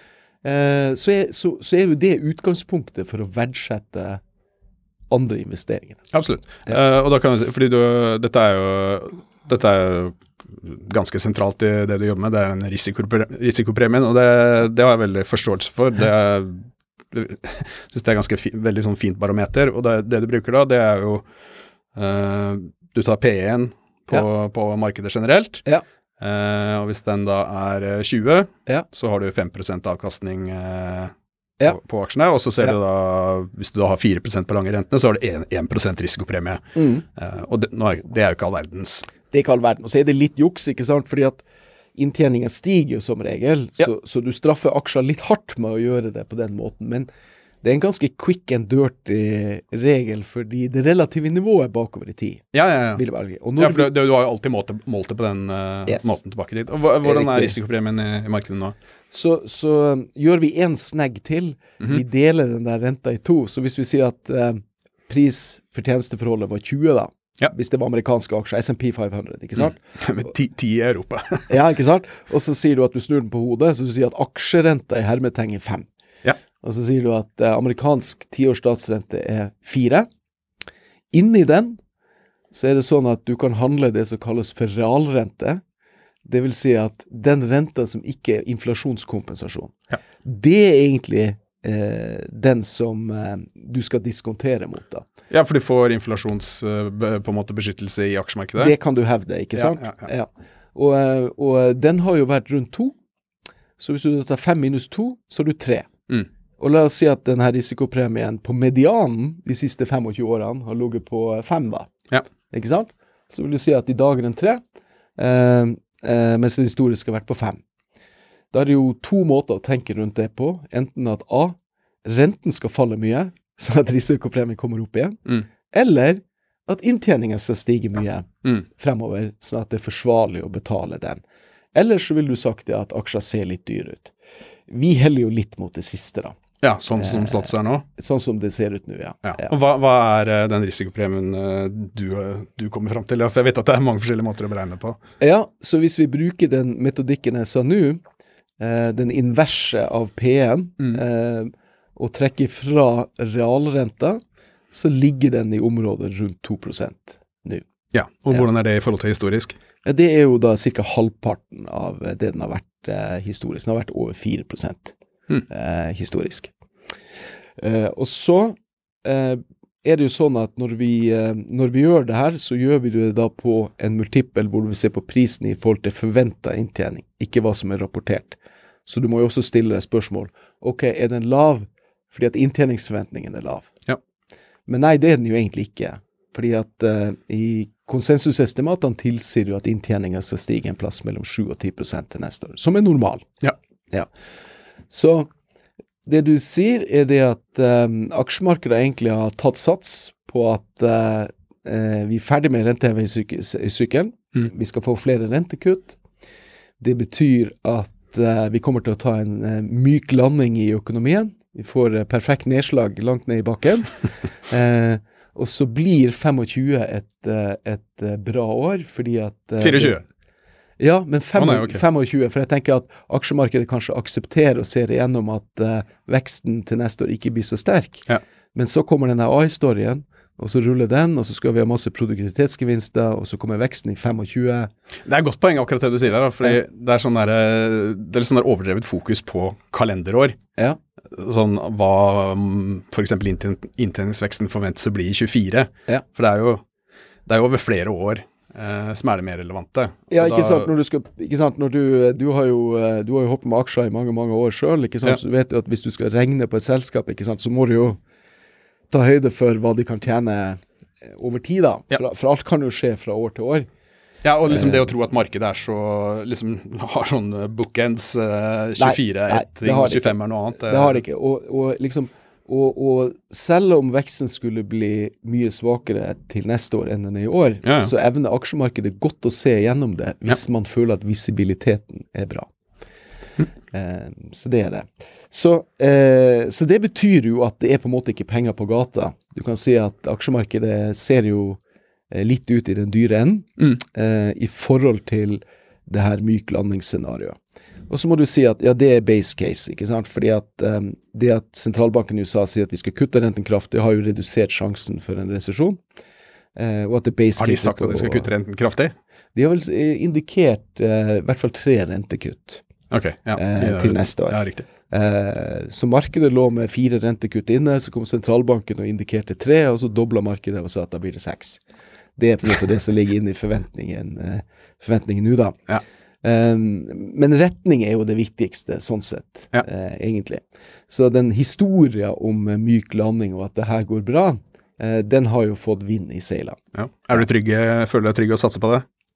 Speaker 5: Eh, så, er, så, så er jo det utgangspunktet for å verdsette andre investeringer.
Speaker 6: Absolutt. Ja. Uh, og da kan vi si, fordi du, dette er jo dette er jo ganske sentralt i det du jobber med, det er en risikopre, risikopremien, og det, det har jeg veldig forståelse for. Det er, jeg synes det er ganske fi, veldig sånn fint barometer, og det, det du bruker da, det er jo uh, du tar P E-en på, ja. på markedet generelt, ja. uh, og hvis den da er tjue, ja. så har du fem prosent avkastning uh, Ja. På, på aksjene, og så ser ja. du da, hvis du da har fire prosent på lange rentene, så har du én prosent risikopremie. Mm. Uh, og det, nå er, det er jo ikke all verdens.
Speaker 5: det er ikke all verden. Og så er det litt juks, ikke sant? Fordi at inntjeningen stiger jo som regel,
Speaker 6: Ja.
Speaker 5: så, så du straffer aksjer litt hardt med å gjøre det på den måten. Men det er en ganske quick and dirty regel, fordi det relative nivået bakover i tid
Speaker 6: Ja, ja, ja.
Speaker 5: vil være. Og
Speaker 6: Ja,
Speaker 5: når
Speaker 6: for du, du har jo alltid målt det, målt det på den uh,
Speaker 5: Yes.
Speaker 6: måten tilbake dit. Og hva, hvordan er
Speaker 5: riktig.
Speaker 6: risikopremien i, i markedet nå?
Speaker 5: så, så um, gjør vi en snegg til.
Speaker 6: Mhm.
Speaker 5: Vi deler den der renta i to. Så hvis vi sier at eh, pris for tjenesteforholdet var tjue da,
Speaker 6: Ja.
Speaker 5: hvis det var amerikanske aksjer, S and P fem hundre, ikke sant?
Speaker 6: Med ti, ti i Europa.
Speaker 5: Ja, ikke sant? Og så sier du at du snur den på hodet, så du sier at aksjerenta i hermetegn er fem.
Speaker 6: Ja.
Speaker 5: Og så sier du at eh, amerikansk tiårs statsrente er fire. Inni den så er det sånn at du kan handle det som kalles for realrente. Det vil si at den renta som ikke er inflasjonskompensasjon,
Speaker 6: Ja.
Speaker 5: det er egentlig eh, den som eh, du skal diskontere mot da.
Speaker 6: Ja, for du får inflasjons uh, be- på en måte beskyttelse i aksjemarkedet.
Speaker 5: Det kan du hevde, ikke
Speaker 6: Ja,
Speaker 5: sant?
Speaker 6: ja, ja.
Speaker 5: Og, eh, og den har jo vært rundt to. Så hvis du tar fem minus to, så har du tre.
Speaker 6: Mm.
Speaker 5: Og la oss si at denne risikopremien på medianen de siste tjuefem årene har ligget på fem, da.
Speaker 6: Ja.
Speaker 5: Ikke sant? Så vil du si at i dag er den tre, eh, eh, mens det historiske har vært på fem. Da er det jo to måter å tenke rundt det på. Enten at A, renten skal falle mye, så at risikopremien kommer opp igjen.
Speaker 6: Mm.
Speaker 5: Eller at inntjeningen skal stige mye
Speaker 6: Mm.
Speaker 5: fremover, sånn at det er forsvarlig å betale den. Eller så vil du sagt det at aksjer ser litt dyre ut. Vi heller jo litt mot det siste da.
Speaker 6: Ja, sånn som Slotts er nå.
Speaker 5: Sånn som det ser ut nå, ja.
Speaker 6: Ja.
Speaker 5: Ja.
Speaker 6: Og hva, hva er eh, den risikopremien eh, du, eh, du kommer frem til? Ja, for jeg vet at det er mange forskjellige måter å beregne på.
Speaker 5: Ja, så hvis vi bruker den metodikken jeg sa nå, eh, den inverse av P en,
Speaker 6: Mm.
Speaker 5: eh, og trekker fra realrenta, så ligger den i området rundt to prosent nå.
Speaker 6: Ja, og
Speaker 5: Ja.
Speaker 6: hvordan er det i forhold til historisk?
Speaker 5: Ja, det er jo da cirka halvparten av det den har vært eh, historisk. Den har vært over fire prosent
Speaker 6: Mm.
Speaker 5: eh, historisk. Eh, og så eh, er det jo sånn at når vi, eh, når vi gjør det her, så gjør vi det da på en multiple hvor vi ser på prisen i forhold til forventet inntjening, ikke hva som er rapportert. Så du må jo også stille deg spørsmål. Ok, er den lav fordi at inntjeningsforventningen er lav?
Speaker 6: Ja.
Speaker 5: Men nei, det er den jo egentlig ikke. Fordi at eh, i konsensusestimatene tilsier jo at inntjeningen skal stige en plass mellom sju og ti prosent til neste år, som er normal.
Speaker 6: Ja.
Speaker 5: Ja. Så det du sier er det at eh, aksjemarkedet egentlig har tatt sats på at eh, eh, vi er ferdig med rentehevingssykkelen.
Speaker 6: Mm.
Speaker 5: Vi skal få flere rentekutt. Det betyr at eh, vi kommer til å ta en eh, myk landing i økonomien. Vi får eh, perfekt nedslag langt ned i bakken. eh, og så blir tjuefem et, eh, et eh, bra år, fordi at eh,
Speaker 6: tjuefire.
Speaker 5: Ja, men fem,
Speaker 6: Å, nei, ok.
Speaker 5: tjuefem, for jeg tenker at aksjemarkedet kanskje aksepterer og ser igjennom at eh, veksten til neste år ikke blir så sterk.
Speaker 6: Ja.
Speaker 5: Men så kommer denne A I-storyen, og så ruller den, og så skal vi ha masse produktivitetsgevinster, og så kommer veksten i tjuefem.
Speaker 6: Det er et godt poeng akkurat det du sier der, da, fordi det er sånn der, eh, det er litt sånn der overdrevet fokus på kalenderår.
Speaker 5: Ja,
Speaker 6: Sånn hva mm, for eksempel inntjen- inntjeningsveksten forventes å bli i tjuefire.
Speaker 5: Ja.
Speaker 6: For det er jo, det er jo over flere år eh, som er det mer relevante.
Speaker 5: ja
Speaker 6: Og
Speaker 5: ikke
Speaker 6: da-
Speaker 5: sant, når du skal, ikke sant, når du, du har jo, eh, du har jo hoppet med aksjer i mange, mange år selv, ikke sant,
Speaker 6: Ja.
Speaker 5: så du vet jo at hvis du skal regne på et selskap, ikke sant, så må du jo ta høyde for hva de kan tjene eh, over tid da,
Speaker 6: Ja.
Speaker 5: for, for alt kan jo skje fra år til år.
Speaker 6: Ja, og liksom det å tro at markedet er så, liksom har sånn bookends, eh, tjuefire er
Speaker 5: nei,
Speaker 6: ett
Speaker 5: det
Speaker 6: ting,
Speaker 5: har det
Speaker 6: tjuefem er noe annet.
Speaker 5: Det har det ikke, og, og liksom, og, og selv om veksten skulle bli mye svakere til neste år enn den er i år,
Speaker 6: Ja, ja.
Speaker 5: så evner aksjemarkedet godt å se gjennom det, hvis man føler at visibiliteten er bra. Eh, så det er det. Så, eh, så det betyr jo at det er på en måte ikke penger på gata. Du kan si at aksjemarkedet ser jo eh, litt ut i den dyre enden,
Speaker 6: Mm.
Speaker 5: eh, i forhold til det her myk landingsscenarioet. Og så må du si at ja, det er base case, ikke sant? Fordi at um, det at sentralbanken i U S A sier at vi skal kutte renten kraftig, har jo redusert sjansen for en resesjon. Eh, og at det er base
Speaker 6: Har de
Speaker 5: case
Speaker 6: sagt at de skal
Speaker 5: og-
Speaker 6: kutte renten kraftig?
Speaker 5: De har vel eh, indikert eh, i hvert fall tre rentekutt
Speaker 6: Ok, ja.
Speaker 5: eh,
Speaker 6: Ja,
Speaker 5: til neste år.
Speaker 6: Ja, riktig.
Speaker 5: Eh, så markedet lå med fire rentekutt inne, så kom sentralbanken og indikerte tre, og så dobla markedet og sa at da blir det seks. Det er på en måte det som ligger inne i forventningen, eh, forventningen nå da.
Speaker 6: Ja.
Speaker 5: Um, men retning er jo det viktigste, sånn sett,
Speaker 6: Ja.
Speaker 5: eh, egentlig. Så den historien om eh, myk landing og at det her går bra, eh, den har jo fått vind i seilene.
Speaker 6: Ja. Er du trygg, føler du deg trygg å satse på det?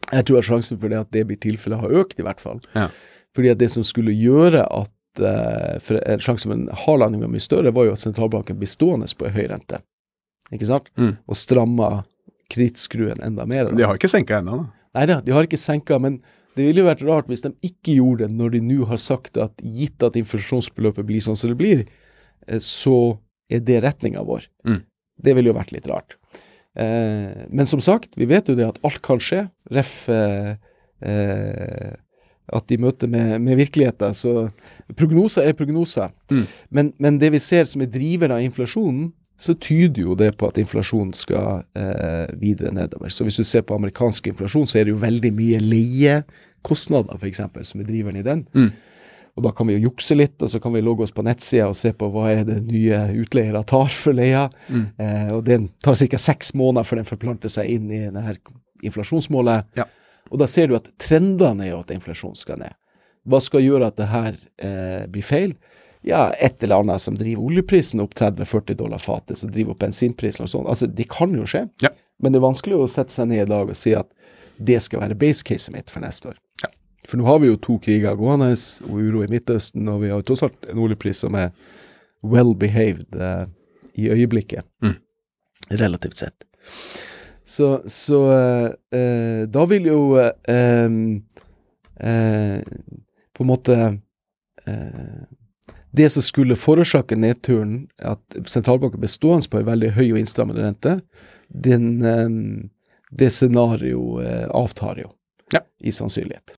Speaker 5: Jeg tror at sjansen for det at det blir tilfellet har økt i hvert fall.
Speaker 6: Ja.
Speaker 5: Fordi at det som skulle gjøre at uh, for en sjanse for en hardlanding var mye større, var jo at sentralbanken blir stående på en høy rente. Ikke sant?
Speaker 6: Mm.
Speaker 5: Og stramma krittskruen enda mer. Da.
Speaker 6: De har ikke senket enda da.
Speaker 5: Neida, de har ikke senket, men det ville jo vært rart hvis de ikke gjorde det når de nå har sagt at gitt at inflasjonsbeløpet blir sånn som det blir, så er det retningen vår.
Speaker 6: Mm.
Speaker 5: Det ville jo vært litt rart. Eh, men som sagt, vi vet jo det at alt kan skje. Ref eh, eh, at de møter med, med virkeligheten. Så prognoser er prognoser.
Speaker 6: Mm.
Speaker 5: Men, men det vi ser som er driver av inflasjonen, så tyder jo det på at inflasjonen skal eh, videre nedover. Så hvis du ser på amerikansk inflasjon, så er det jo veldig mye leiekostnader, for eksempel, som er driveren i den.
Speaker 6: Mm.
Speaker 5: Og da kan vi jo jukse litt, og så kan vi logge oss på nettsida og se på hva er det nye utleiere tar for leia. Mm. Eh, og den tar cirka seks måneder før den forplanter seg inn i denne her inflasjonsmålet.
Speaker 6: Ja.
Speaker 5: Og da ser du at trendene er jo at inflasjon skal ned. Hva skal gjøre at det her eh, blir feil? Ja, et eller annet som driver oljeprisen opp tretti til førti dollar fatet, som driver opp bensinprisen og sånn. Altså, det kan jo skje.
Speaker 6: Ja.
Speaker 5: Men det er vanskelig å sette seg ned i dag og si at det skal være base case mitt for neste år.
Speaker 6: Ja.
Speaker 5: For nå har vi jo to kriger gående, og uro i Midtøsten, og vi har jo tross alt en oljepris som er well-behaved eh, i øyeblikket,
Speaker 6: mm.
Speaker 5: relativt sett. Så, så eh, da vil jo eh, eh, på en måte eh, det som skulle forårsake nedturen, at sentralbanken bestående på en veldig høy og innstrammende rente, den, eh, det scenario eh, avtar jo
Speaker 6: ja.
Speaker 5: I sannsynlighet.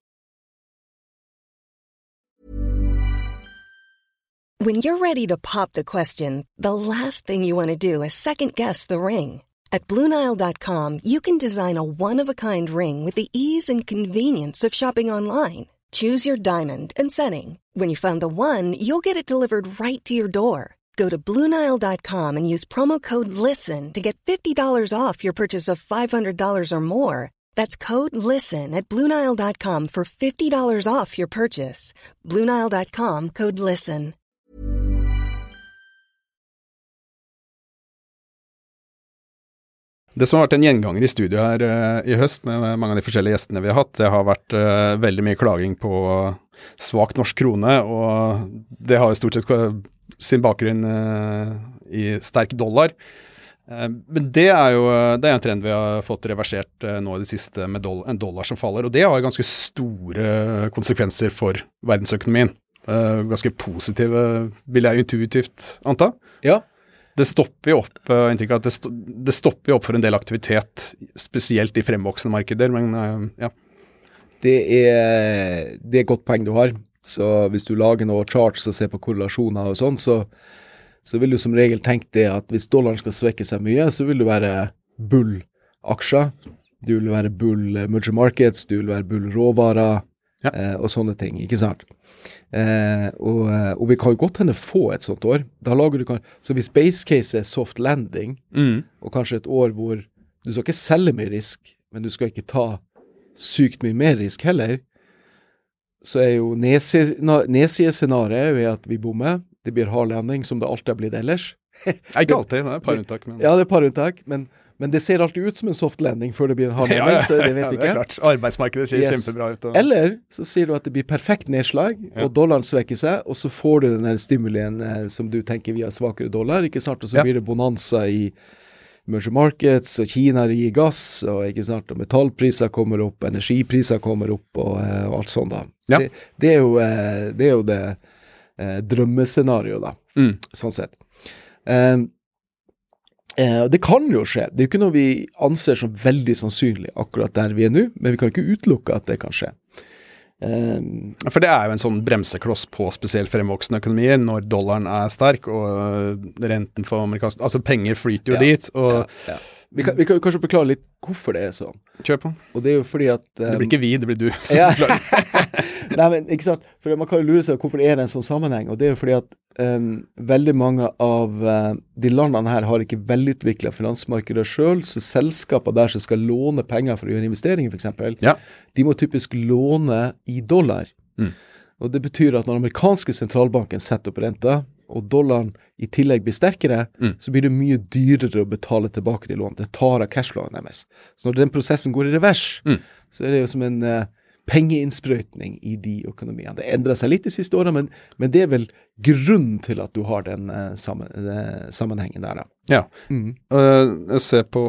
Speaker 1: When you're ready to pop the question, the last thing you want to do is second-guess the ring. At Blue Nile dot com, you can design a one-of-a-kind ring with the ease and convenience of shopping online. Choose your diamond and setting. When you find the one, you'll get it delivered right to your door. Go to Blue Nile dot com and use promo code LISTEN to get fifty dollars off your purchase of five hundred dollars or more. That's code LISTEN at Blue Nile dot com for fifty dollars off your purchase. Blue Nile dot com, code LISTEN.
Speaker 6: Det som har vært en gjenganger i studio her uh, i høst med mange av de forskjellige gjestene vi har hatt, det har vært uh, veldig mye klaging på svak norsk krone, og det har jo stort sett sin bakgrunn uh, i sterk dollar. Uh, men det er jo det er en trend vi har fått reversert uh, nå i det siste med doll- en dollar som faller, og det har ganske store konsekvenser for verdensøkonomien. Uh, ganske positive, vil jeg intuitivt anta.
Speaker 5: Ja.
Speaker 6: Det stopper jo opp, uh, inntrykk av at det, sto, det stopper jo opp for en del aktivitet, spesielt i fremvoksende markeder, men uh, ja.
Speaker 5: Det er, det er et godt poeng du har. Så hvis du lager noe charts og ser på korrelasjoner og sånn, så, så vil du som regel tenke det at hvis dollaren skal svekke seg mye, så vil du være bull aksjer, du vil være bull emerging markets, du vil være bull råvarer ja. eh, og sånne ting, ikke sant? Eh, og, og vi kan jo godt hende få et sånt år. Da lager du kan, så hvis base case er soft landing,
Speaker 6: mm. og
Speaker 5: kanskje et år hvor du skal ikke selge mye risk, men du skal ikke ta sykt mye mer risk heller, så er jo nedsidescenariet er at vi bommer, det blir hard landing som det alltid har blitt ellers.
Speaker 6: Ikke alltid, det er et par unntak. Men...
Speaker 5: Ja, det er et par unntak, men, men det ser alltid ut som en soft landing før det blir en hard landing, ja, ja, så det vet vi ikke.
Speaker 6: Ja, det er klart. Arbeidsmarkedet ser yes. kjempebra ut. Og...
Speaker 5: Eller så sier du at det blir perfekt nedslag, ja. og dollaren svekker seg, og så får du den her stimulien eh, som du tenker via svakere dollar, ikke sant? Og så ja. blir det bonanza i emerging markets, og Kina gir gass, og, ikke sant? Og metallpriser kommer opp, energipriser kommer opp, og, og alt sånt da.
Speaker 6: Ja.
Speaker 5: Det, det, er jo, det er jo det eh, drømmescenarioet da,
Speaker 6: mm.
Speaker 5: sånn sett. Eh, eh, det kan jo skje, det er jo ikke noe vi anser som veldig sannsynlig akkurat der vi er nå, men vi kan ikke utelukke at det kan skje.
Speaker 6: Um, For det er jo en sånn bremsekloss på spesielt fremvoksende økonomier når dollaren er sterk og renten for amerikansk, altså penger flyter jo ja, dit og
Speaker 5: ja, ja. Vi, kan, vi kan kanskje forklare litt hvorfor det er sånn.
Speaker 6: Kjør på.
Speaker 5: Og det er jo fordi at um,
Speaker 6: det blir ikke vi, det blir du som
Speaker 5: ja.
Speaker 6: forklarer.
Speaker 5: Nei, men ikke sant, for man kan jo lure seg hvorfor det er en sånn sammenheng, og det er jo fordi at um, veldig mange av uh, de landene her har ikke velutviklet finansmarkedet selv, så selskaper der som skal låne penger for å gjøre investeringer for eksempel,
Speaker 6: ja.
Speaker 5: de må typisk låne i dollar. Mm. Og det betyr at når amerikanske sentralbanken setter opp renta, og dollaren i tillegg blir sterkere,
Speaker 6: Mm.
Speaker 5: så blir det mye dyrere å betale tilbake til lån. Det tar av cashflowen deres. Så når den prosessen går i revers,
Speaker 6: Mm.
Speaker 5: så er det jo som en uh, pengeinnsprøytning i de økonomiene. Det endrer seg litt de siste årene, men, men det er vel grunnen til at du har den uh, sammen, uh, sammenhengen der da.
Speaker 6: Ja.
Speaker 5: Mm.
Speaker 6: Uh, jeg ser på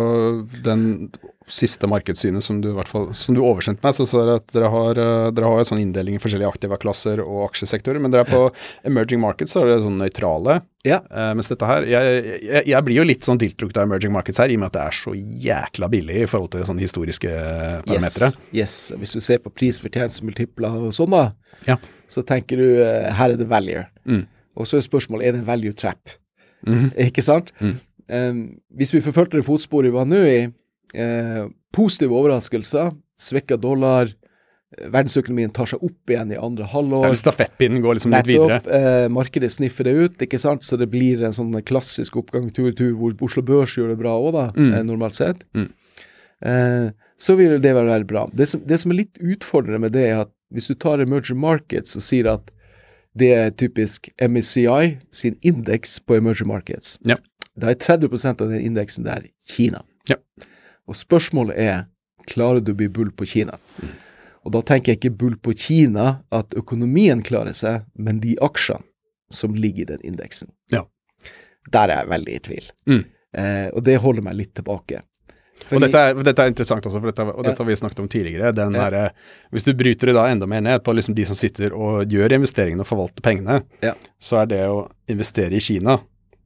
Speaker 6: den siste markedssynet som du, i hvert fall, som du oversendte meg, så ser jeg at dere har, uh, dere har et sånn inndeling i forskjellige aktive klasser og aksjesektorer, men dere er på emerging markets, så er det sånn nøytrale.
Speaker 5: Ja.
Speaker 6: Uh, mens dette her, jeg, jeg, jeg blir jo litt sånn tiltrukket av emerging markets her, i og med at det er så jækla billig i forhold til sånne historiske parametre.
Speaker 5: Yes, yes. Hvis du ser på prisfortjenestmultipler og sånn da,
Speaker 6: Ja.
Speaker 5: så tenker du, uh, her er det value.
Speaker 6: Mm.
Speaker 5: Og så er spørsmålet, er det en value trap?
Speaker 6: Mhm.
Speaker 5: Ikke sant?
Speaker 6: Mm.
Speaker 5: Um, hvis vi forfølte det fotsporet vi var nå i, uh, positive overraskelser, svekket dollar, uh, verdensøkonomien tar seg opp igjen i andre halvår.
Speaker 6: Ja, stafettpinnen går liksom litt videre.
Speaker 5: Nettopp, uh, markedet sniffer det ut, ikke sant? Så det blir en sånn klassisk oppgang tur tur hvor Oslo Børs gjør det bra også da,
Speaker 6: Mm.
Speaker 5: uh, normalt sett.
Speaker 6: Mm.
Speaker 5: Uh, så vil det være veldig bra. Det som, det som er litt utfordrende med det er at hvis du tar emerging markets og sier at det er typisk M S C I sin indeks på emerging markets.
Speaker 6: Ja.
Speaker 5: Da er tretti prosent av den indeksen der Kina.
Speaker 6: Ja.
Speaker 5: Og spørsmålet er, klarer du å bli bull på Kina? Mm. Og da tenker jeg ikke bull på Kina at økonomien klarer seg, men de aksjene som ligger i den indeksen.
Speaker 6: Ja.
Speaker 5: Der er jeg veldig i tvil.
Speaker 6: Mm.
Speaker 5: Eh, og det holder meg litt tilbake.
Speaker 6: Og dette er, dette er interessant også, for dette, og dette
Speaker 5: Ja.
Speaker 6: har vi snakket om tidligere. Den
Speaker 5: Ja.
Speaker 6: der, hvis du bryter det da enda mer ned på liksom de som sitter og gjør investeringene og forvalter pengene,
Speaker 5: Ja.
Speaker 6: så er det å investere i Kina,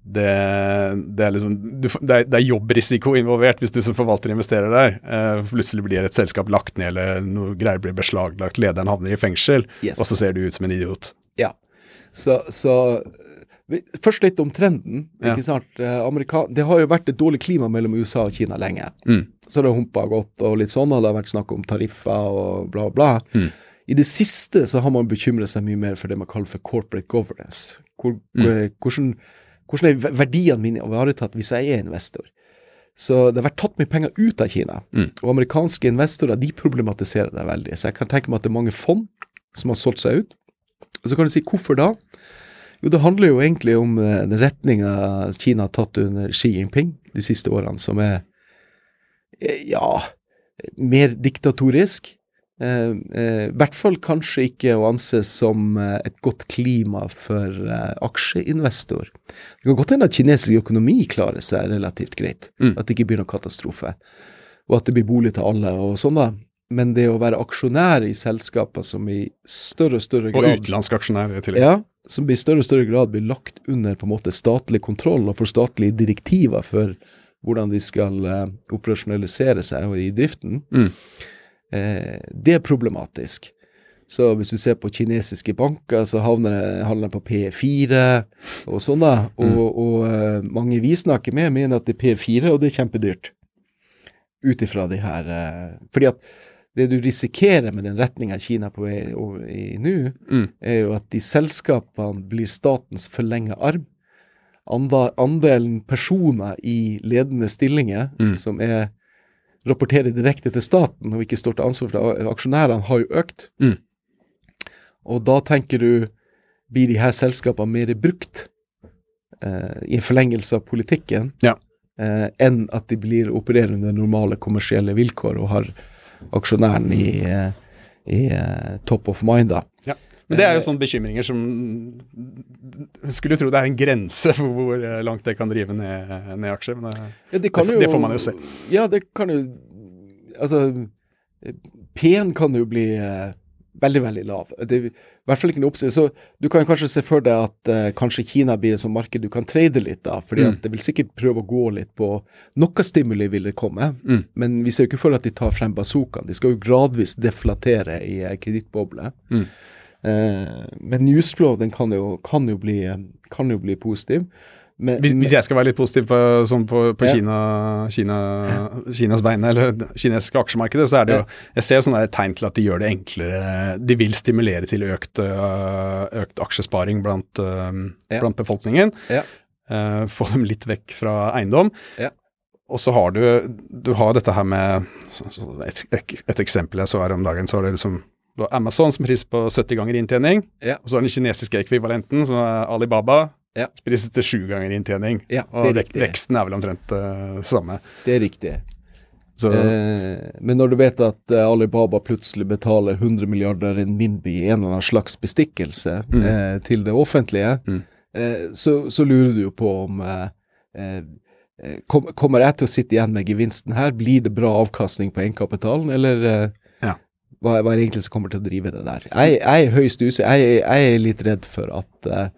Speaker 6: det, det, er, liksom, du, det, er, det er jobbrisiko involvert hvis du som forvalter investerer der. Eh, plutselig blir et selskap lagt ned, eller noe greier blir beslaglagt, lederen havner i fengsel,
Speaker 5: Yes.
Speaker 6: og så ser du ut som en idiot.
Speaker 5: Ja, så, så vi- først litt om trenden,
Speaker 6: Ja.
Speaker 5: ikke sant? Eh, Amerika- det har jo vært et dårlig klima mellom U S A og Kina lenge.
Speaker 6: Mm.
Speaker 5: Så det har humpet godt og litt sånn, og det har vært snakk om tariffer og bla bla.
Speaker 6: Mm.
Speaker 5: I det siste så har man bekymret seg mye mer for det man kaller for corporate governance. Hvor,
Speaker 6: Mm.
Speaker 5: hvordan, hvordan er verdiene mine ivaretatt hvis jeg er investor? Så det har vært tatt mye penger ut av Kina,
Speaker 6: Mm.
Speaker 5: og amerikanske investorer, de problematiserer det veldig. Så jeg kan tenke meg at det er mange fond som har solgt seg ut. Og så kan du si, hvorfor da? Jo, det handler jo egentlig om eh, den retningen Kina har tatt under Xi Jinping de siste årene, som er, eh, ja, mer diktatorisk. Eh, eh, I hvert fall kanskje ikke å anses som eh, et godt klima for eh, aksjeinvestor. Det kan godt hende at kinesisk økonomi klarer seg relativt greit,
Speaker 6: Mm.
Speaker 5: at det ikke blir noen katastrofe, og at det blir bolig til alle og sånn da. Men det å være aksjonær i selskaper som i større og større
Speaker 6: Og
Speaker 5: grad
Speaker 6: utenlandske aksjonærer i tillegg.
Speaker 5: ja, som i større og større grad blir lagt under på en måte statlig kontroll og for statlige direktiver for hvordan de skal eh, operasjonalisere seg og i driften.
Speaker 6: Mm.
Speaker 5: Eh, det er problematisk. Så hvis du ser på kinesiske banker, så havner det, havner det på P fire og sånn da. Og, og eh, mange vi snakker med mener at det er P fire, og det er kjempedyrt. Ut ifra de her eh, fordi at det du risikerer med den retningen Kina på vei over i nå,
Speaker 6: Mm.
Speaker 5: er jo at de selskapene blir statens forlengede arm. Anda, andelen personer i ledende stillinger
Speaker 6: Mm.
Speaker 5: som er rapporterer direkte til staten og ikke står til ansvar for det, aksjonærene har jo økt.
Speaker 6: Mm.
Speaker 5: Og da tenker du, blir de her selskapene mer brukt eh, i en forlengelse av politikken,
Speaker 6: Ja.
Speaker 5: eh, enn at de blir opererende under normale kommersielle vilkår og har aksjonæren i, eh, i eh, top of mind da.
Speaker 6: Ja. Men det er jo sånne bekymringer som skulle tro det er en grense for hvor eh, langt det kan drive ned, ned aksjer, men det,
Speaker 5: Ja, det, kan
Speaker 6: det,
Speaker 5: jo,
Speaker 6: det får man jo se.
Speaker 5: Ja, det kan jo, altså, P en kan jo bli eh, veldig, veldig lav. Det er i hvert fall ikke noe oppsett. Så du kan kanskje se for deg at eh, kanskje Kina blir et sånt marked du kan trade litt da, fordi
Speaker 6: Mm.
Speaker 5: at det vil sikkert prøve å gå litt på, noe stimuli vil det komme,
Speaker 6: Mm.
Speaker 5: men vi ser jo ikke for at de tar frem bazookaen. De skal jo gradvis deflatere i eh, kredittboble.
Speaker 6: Mm.
Speaker 5: Eh, men newsflow, den kan jo, kan jo, bli, eh, kan jo bli positiv. Men,
Speaker 6: Hvis, hvis jeg skal være litt positiv på, sånn på, på
Speaker 5: Ja.
Speaker 6: Kina, Kina, Kinas vegne, eller det kinesiske aksjemarkedet, så er det jo, jeg ser jo sånne tegn til at de gjør det enklere, de vil stimulere til økt, øh, økt aksjesparing blant, øh,
Speaker 5: Ja.
Speaker 6: blant befolkningen,
Speaker 5: Ja.
Speaker 6: øh, få dem litt vekk fra eiendom,
Speaker 5: Ja.
Speaker 6: og så har du, du har dette her med, så, så et, et, et eksempel jeg så her om dagen, så har det liksom, du har Amazon som pris på sytti ganger inntjening,
Speaker 5: Ja.
Speaker 6: og så har den kinesiske ekvivalenten, som er Alibaba,
Speaker 5: Ja.
Speaker 6: Priset til sju ganger inntjening,
Speaker 5: Ja, det
Speaker 6: og
Speaker 5: er
Speaker 6: vek
Speaker 5: riktig.
Speaker 6: veksten er vel omtrent uh, samme.
Speaker 5: Det er riktig.
Speaker 6: Så,
Speaker 5: Eh, men når du vet at eh, Alibaba plutselig betaler hundre milliarder renminbi i en eller annen slags bestikkelse
Speaker 6: Mm.
Speaker 5: eh, til det offentlige,
Speaker 6: Mm.
Speaker 5: eh, så, så lurer du jo på om eh, eh, kom, kommer jeg til å sitte igjen med gevinsten her? Blir det bra avkastning på egenkapitalen, eller eh,
Speaker 6: Ja.
Speaker 5: hva, hva er det egentlig som kommer til å drive det der? Jeg, jeg er høyst usikker. Jeg, jeg er litt redd for at eh,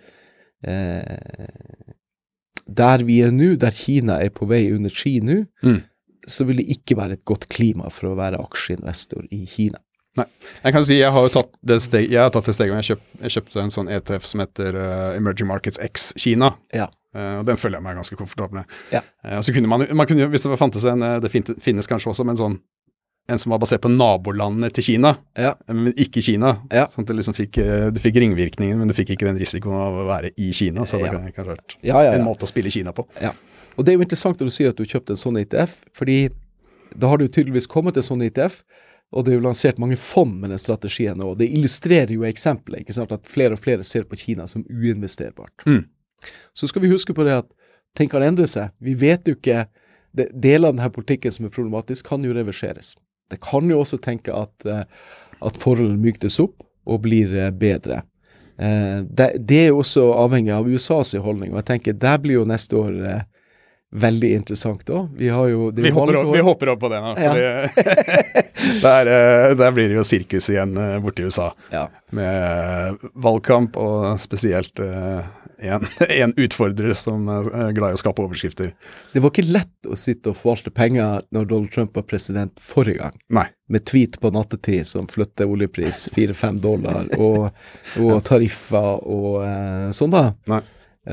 Speaker 5: eh, der vi er nå, der Kina er på vei under ski nå,
Speaker 6: Mm.
Speaker 5: så vil det ikke være et godt klima for å være aksjeinvestor i Kina.
Speaker 6: Nei, jeg kan si jeg har jo tatt det steg, jeg har tatt det steget, jeg, kjøpt, jeg kjøpte en sånn E T F som heter uh, Emerging Markets X Kina,
Speaker 5: Ja.
Speaker 6: uh, og den føler jeg meg ganske komfortabel med.
Speaker 5: Ja.
Speaker 6: Uh, og så kunne man, man kunne, jo- hvis det fantes en, uh, det fin- finnes kanskje også, men sånn, en som var basert på nabolandene til Kina,
Speaker 5: Ja.
Speaker 6: men ikke Kina,
Speaker 5: Ja.
Speaker 6: sånn at det liksom fikk, uh, du fikk ringvirkningen, men du fikk ikke den risikoen av å være i Kina, så det
Speaker 5: Ja.
Speaker 6: kan kanskje vært
Speaker 5: Ja, ja, ja.
Speaker 6: en måte å spille Kina på.
Speaker 5: Ja. Og det er jo interessant når du sier at du kjøpte en sånn E T F, fordi da har det jo tydeligvis kommet en sånn E T F, og det er jo lansert mange fond med den strategien nå. Det illustrerer jo eksempelet, ikke sant, at flere og flere ser på Kina som uinvesterbart.
Speaker 6: Mm.
Speaker 5: Så skal vi huske på det at ting kan endre seg. Vi vet jo ikke, det, deler av denne politikken som er problematisk, kan jo reverseres. Det kan jo også tenke at, eh, at forholdene myktes opp og blir eh, bedre. Eh, det, det er jo også avhengig av U S A's holdning, og jeg tenker, der blir jo neste år eh, veldig interessant da. Vi har jo... det er
Speaker 6: Vi
Speaker 5: jo
Speaker 6: hopper, opp,
Speaker 5: valgår.
Speaker 6: vi hopper opp på det nå,
Speaker 5: Ja.
Speaker 6: fordi der, uh, der blir det jo sirkus igjen uh, borte i U S A.
Speaker 5: Ja.
Speaker 6: Med valgkamp, og spesielt uh, en, en utfordrer som uh, er glad i å skape overskrifter.
Speaker 5: Det var ikke lett å sitte og forvalte penger når Donald Trump var president forrige gang.
Speaker 6: Nei.
Speaker 5: Med tweet på nattetid som flytter oljepris fire-fem dollar, og, og tariffer og eh, sånn da.
Speaker 6: Nei.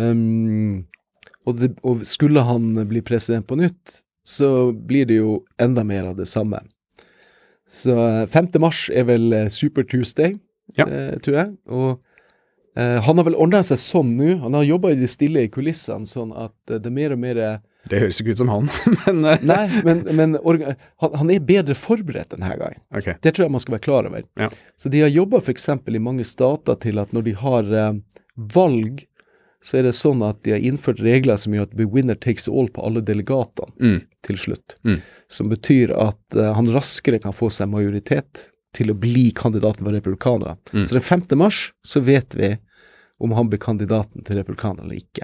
Speaker 5: Um, og, det, og skulle han bli president på nytt, så blir det jo enda mer av det samme. Så eh, femte mars er vel eh, Super Tuesday,
Speaker 6: Ja.
Speaker 5: eh, tror jeg. Og eh, han har vel ordnet seg sånn nå. Han har jobbet i det stille i kulissene, sånn at eh, det er mer og mer... eh,
Speaker 6: Det høres ikke ut som han, men uh,
Speaker 5: Nei, men, men orga, han, han er bedre forberedt denne gangen.
Speaker 6: ok.
Speaker 5: Det tror jeg man skal være klar over.
Speaker 6: Ja.
Speaker 5: Så de har jobbet for eksempel i mange stater til at når de har eh, valg, så er det sånn at de har innført regler som gjør at det blir winner takes all på alle delegatene
Speaker 6: Mm.
Speaker 5: til slutt.
Speaker 6: Mm.
Speaker 5: Som betyr at eh, han raskere kan få seg majoritet til å bli kandidaten for republikanere.
Speaker 6: Mm.
Speaker 5: Så den femte mars så vet vi om han blir kandidaten til republikanere eller ikke.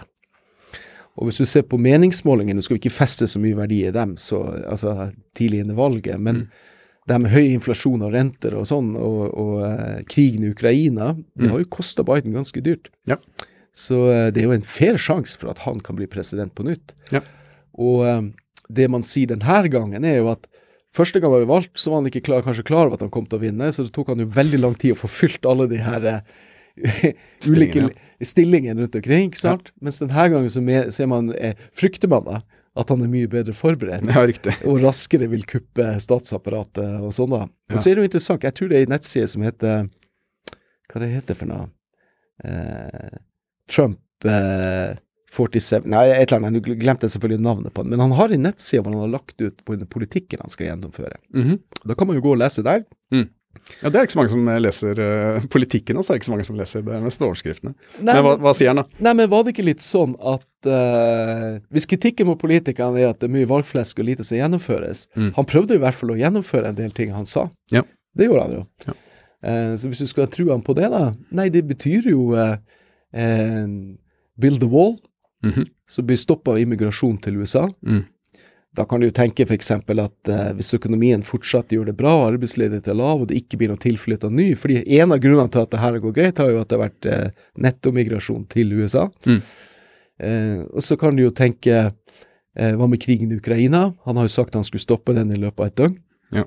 Speaker 5: Og hvis du ser på meningsmålingene, nå skal vi ikke feste så mye verdi i dem, så, altså tidlig inn i valget, men
Speaker 6: Mm.
Speaker 5: det med høy inflasjon og renter og sånn, og, og eh, krigen i Ukraina, det
Speaker 6: Mm.
Speaker 5: har jo kostet Biden ganske dyrt.
Speaker 6: Ja.
Speaker 5: Så eh, det er jo en fair sjanse for at han kan bli president på nytt.
Speaker 6: Ja.
Speaker 5: Og eh, det man sier denne gangen er jo at første gang han var valgt, så var han ikke klar, kanskje klar over at han kom til å vinne, så det tok han jo veldig lang tid å få fylt alle de her eh, ulike
Speaker 6: Stillingene.
Speaker 5: stillingene rundt omkring, ikke sant? Mens denne gangen så, med, så er man, eh, frykter man da, at han er mye bedre forberedt,
Speaker 6: Ja, riktig.
Speaker 5: og raskere vil kuppe statsapparatet og sånn da. Og
Speaker 6: Ja.
Speaker 5: så er det jo interessant, jeg tror det er en nettside som heter, hva det heter for noe? Eh, Trump eh, førtisju, nei, et eller annet, nå glemte jeg selvfølgelig navnet på den, men han har en nettside hvor han har lagt ut på den politikken han skal gjennomføre.
Speaker 6: Mhm.
Speaker 5: Da kan man jo gå og lese der.
Speaker 6: Ja, det er ikke så mange som leser uh, politikken, og så er det ikke så mange som leser det mest overskriftene.
Speaker 5: Nei,
Speaker 6: Men hva,
Speaker 5: men,
Speaker 6: hva sier han da?
Speaker 5: nei, men var det ikke litt sånn at eh, hvis kritikken mot politikerne er at det er mye valgflesk og lite som gjennomføres,
Speaker 6: Mm.
Speaker 5: han prøvde i hvert fall å gjennomføre en del ting han sa.
Speaker 6: Ja.
Speaker 5: Det gjorde han jo.
Speaker 6: Ja.
Speaker 5: Eh, så hvis du skal tro han på det da, nei, det betyr jo eh, eh, build the wall,
Speaker 6: Mhm.
Speaker 5: så blir stoppet immigrasjon til U S A.
Speaker 6: Mm.
Speaker 5: Da kan du jo tenke for eksempel at eh, hvis økonomien fortsatt gjør det bra, arbeidsledigheten er lav, og det ikke blir noe tilflyttet ny, fordi en av grunnene til at det her går greit, har jo at det har vært eh, nettomigrasjon til U S A.
Speaker 6: Mm.
Speaker 5: Eh, og så kan du jo tenke, eh, hva med krigen i Ukraina? Han har jo sagt han skulle stoppe den i løpet av et døgn.
Speaker 6: Ja.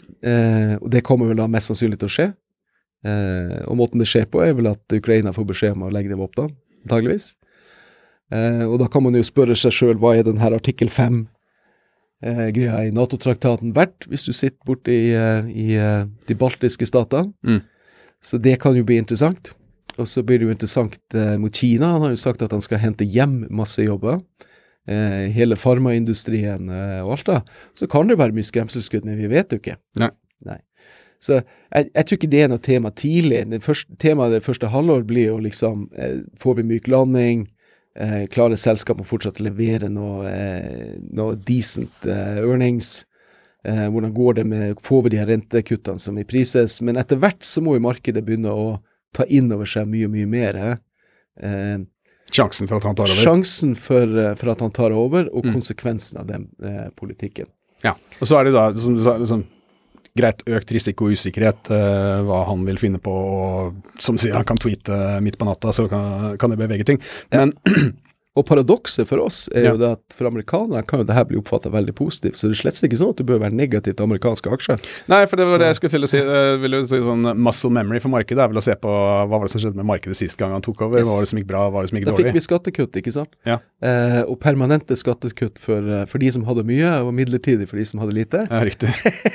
Speaker 5: Eh, og det kommer vel da mest sannsynlig til å skje. Eh, og måten det skjer på er vel at Ukraina får beskjed om å legge ned våpnene, antageligvis. Eh, og da kan man jo spørre seg selv, hva er den her artikkel fem eh, greia i NATO-traktaten verdt, hvis du sitter borte i, eh, i eh, de baltiske statene.
Speaker 6: Mm.
Speaker 5: Så det kan jo bli interessant. Og så blir det jo interessant eh, mot Kina. Han har jo sagt at han skal hente hjem masse jobber. Eh, hele farmaindustrien eh, og alt da. Så kan det jo være mye skremselskudd, men vi vet jo ikke.
Speaker 6: Nei.
Speaker 5: Nei. Så jeg, jeg tror ikke det er noe tema tidlig. Det første, temaet det første halvår blir jo liksom, eh, får vi myk landing, Eh, klarer selskapet å fortsatt levere noe, eh, noe decent eh, earnings? Eh, hvordan går det med, får vi de her rentekuttene som i prises? Men etter hvert så må jo markedet begynne å ta inn over seg mye, mye mer. Eh,
Speaker 6: Sjansen for at han tar over.
Speaker 5: Sjansen for, for at han tar over, og
Speaker 6: mm.
Speaker 5: konsekvensen av den eh, politikken.
Speaker 6: Ja, og så er det da, som du sa, liksom, greit økt risiko og usikkerhet, eh, hva han vil finne på, og som sier han kan tweete midt på natta, så kan, kan det bevege ting. Men
Speaker 5: ja. Og paradokset for oss er
Speaker 6: ja.
Speaker 5: jo det at for amerikanere kan jo det her bli oppfattet veldig positivt, så det er slett ikke sånn at det bør være negativt til amerikanske aksjer.
Speaker 6: Nei, for det var det jeg skulle til å si. Jeg vil jo si sånn muscle memory for markedet er vel å se på hva var det som skjedde med markedet sist gang han tok over, yes. Hva var det som gikk bra, hva var det som gikk
Speaker 5: da
Speaker 6: dårlig.
Speaker 5: Da fikk vi skattekutt, ikke sant?
Speaker 6: Ja.
Speaker 5: Eh, og permanente skattekutt for, for de som hadde mye, og midlertidig for de som hadde lite.
Speaker 6: Ja, riktig.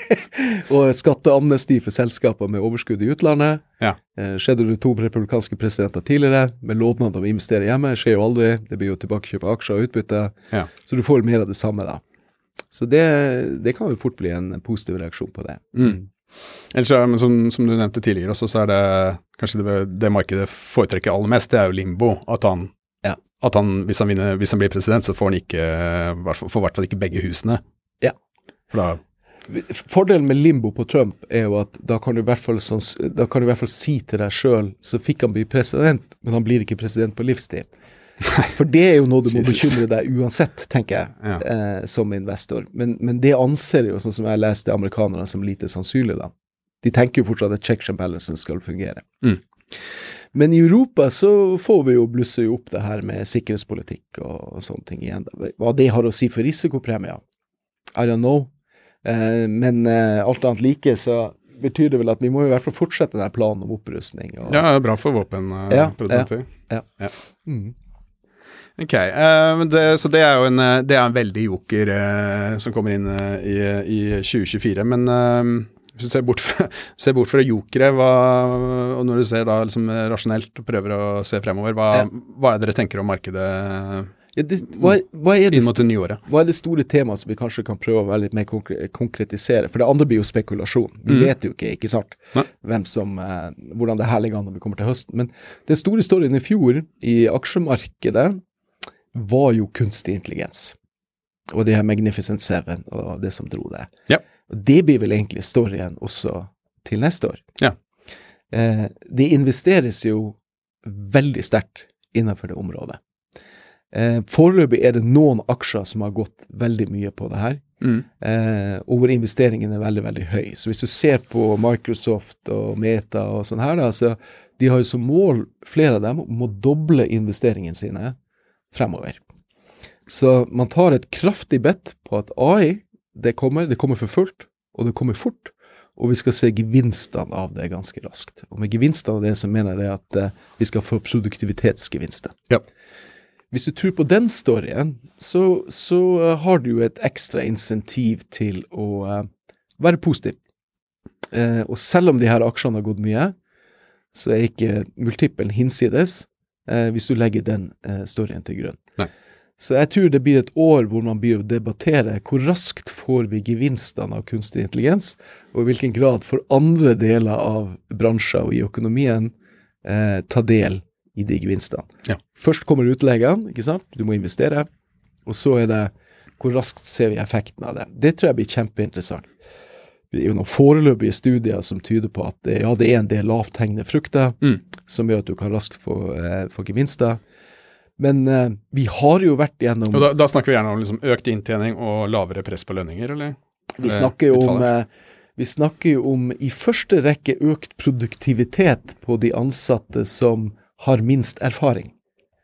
Speaker 5: Og skatteamnesti for selskaper med overskudd i utlandet.
Speaker 6: Ja.
Speaker 5: Eh, skjedde det to republikanske presidenter tidligere, med lovnad om å investere hjemme, skjer jo aldri, det blir jo tilbakekjøp av aksjer og utbytte,
Speaker 6: ja.
Speaker 5: Så du får mer av det samme da. Så det, det kan jo fort bli en positiv reaksjon på det.
Speaker 6: Mm. Ellers er det, som, som du nevnte tidligere også, så er det kanskje det, det markedet foretrekker aller mest, det er jo limbo, at han,
Speaker 5: ja.
Speaker 6: at han, hvis han, vinner, hvis han blir president, så får han ikke, får i hvert fall ikke begge husene.
Speaker 5: Ja.
Speaker 6: For da
Speaker 5: Fordelen med limbo på Trump er jo at da kan du i hvert fall, sånn, da kan du i hvert fall si til deg selv, så fikk han bli president, men han blir ikke president på livstid. For det er jo noe du må bekymre deg uansett, tenker jeg,
Speaker 6: ja.
Speaker 5: eh, som investor. Men, men det anser jo, sånn som jeg leste amerikanerne, som lite sannsynlig da. De tenker jo fortsatt at checks and balances skal fungere.
Speaker 6: Mm.
Speaker 5: Men i Europa så får vi jo blusse opp det her med sikkerhetspolitikk og, og sånne ting igjen. Hva det har å si for risikopremier? I don't know. Eh, men eh, alt annet like, så betyr det vel at vi må i hvert fall fortsette den planen om opprustning. Og...
Speaker 6: Ja, bra for våpenprodusenter.
Speaker 5: Ja, ja, ja.
Speaker 6: ja.
Speaker 5: Mm.
Speaker 6: Ok, uh, det, så det er jo en, det er en veldig joker uh, som kommer inn uh, i, i tjue tjuefire, men uh, hvis du ser bort fra, ser bort fra jokere, hva, og når du ser da liksom rasjonelt og prøver å se fremover, hva, ja. Hva er det dere tenker om markedet
Speaker 5: ja, det, hva, hva er det,
Speaker 6: inn mot det nye året?
Speaker 5: Hva er det store temaet som vi kanskje kan prøve å være litt mer konkre- konkretisere? For det andre blir jo spekulasjon. Vi mm. vet jo ikke, ikke sant, Nei. hvem som, uh, hvordan det her ligger an når vi kommer til høsten. Men den store storyen i fjor i aksjemarkedet var jo kunstig intelligens. Og det her Magnificent Seven og det som dro det.
Speaker 6: Ja.
Speaker 5: Og det blir vel egentlig storyen også til neste år.
Speaker 6: Ja.
Speaker 5: Eh, det investeres jo veldig sterkt innenfor det området. Eh, foreløpig er det noen aksjer som har gått veldig mye på det her.
Speaker 6: Mm.
Speaker 5: Eh, og hvor investeringen er veldig, veldig høy. Så hvis du ser på Microsoft og Meta og sånn her da, så de har jo som mål, flere av dem, om å doble investeringen sine fremover. Så man tar et kraftig bett på at A I, det kommer, det kommer for fullt, og det kommer fort, og vi skal se gevinstene av det ganske raskt. Og med gevinstene av det så mener jeg at uh, vi skal få produktivitetsgevinster.
Speaker 6: Ja.
Speaker 5: Hvis du tror på den storyen, så, så uh, har du jo et ekstra insentiv til å uh, være positiv. Uh, og selv om de her aksjene har gått mye, så er ikke multiplen hinsides, Eh, hvis du legger den eh, storyen til grunn.
Speaker 6: Nei.
Speaker 5: Så jeg tror det blir et år hvor man blir å debattere hvor raskt får vi gevinstene av kunstig intelligens, og i hvilken grad får andre deler av bransjer og i økonomien eh, ta del i de gevinstene.
Speaker 6: Ja.
Speaker 5: Først kommer utleggene, ikke sant? Du må investere, og så er det hvor raskt ser vi effekten av det. Det tror jeg blir kjempeinteressant. Det er jo noen foreløpige studier som tyder på at det, ja, det er en del lavthengende frukter, mm. som gjør at du kan raskt få, eh, få gevinster. Men eh, vi har jo vært gjennom...
Speaker 6: Og da, da snakker vi gjerne om liksom økt inntjening og lavere press på lønninger, eller?
Speaker 5: Vi snakker jo om, eh, vi snakker jo om i første rekke økt produktivitet på de ansatte som har minst erfaring.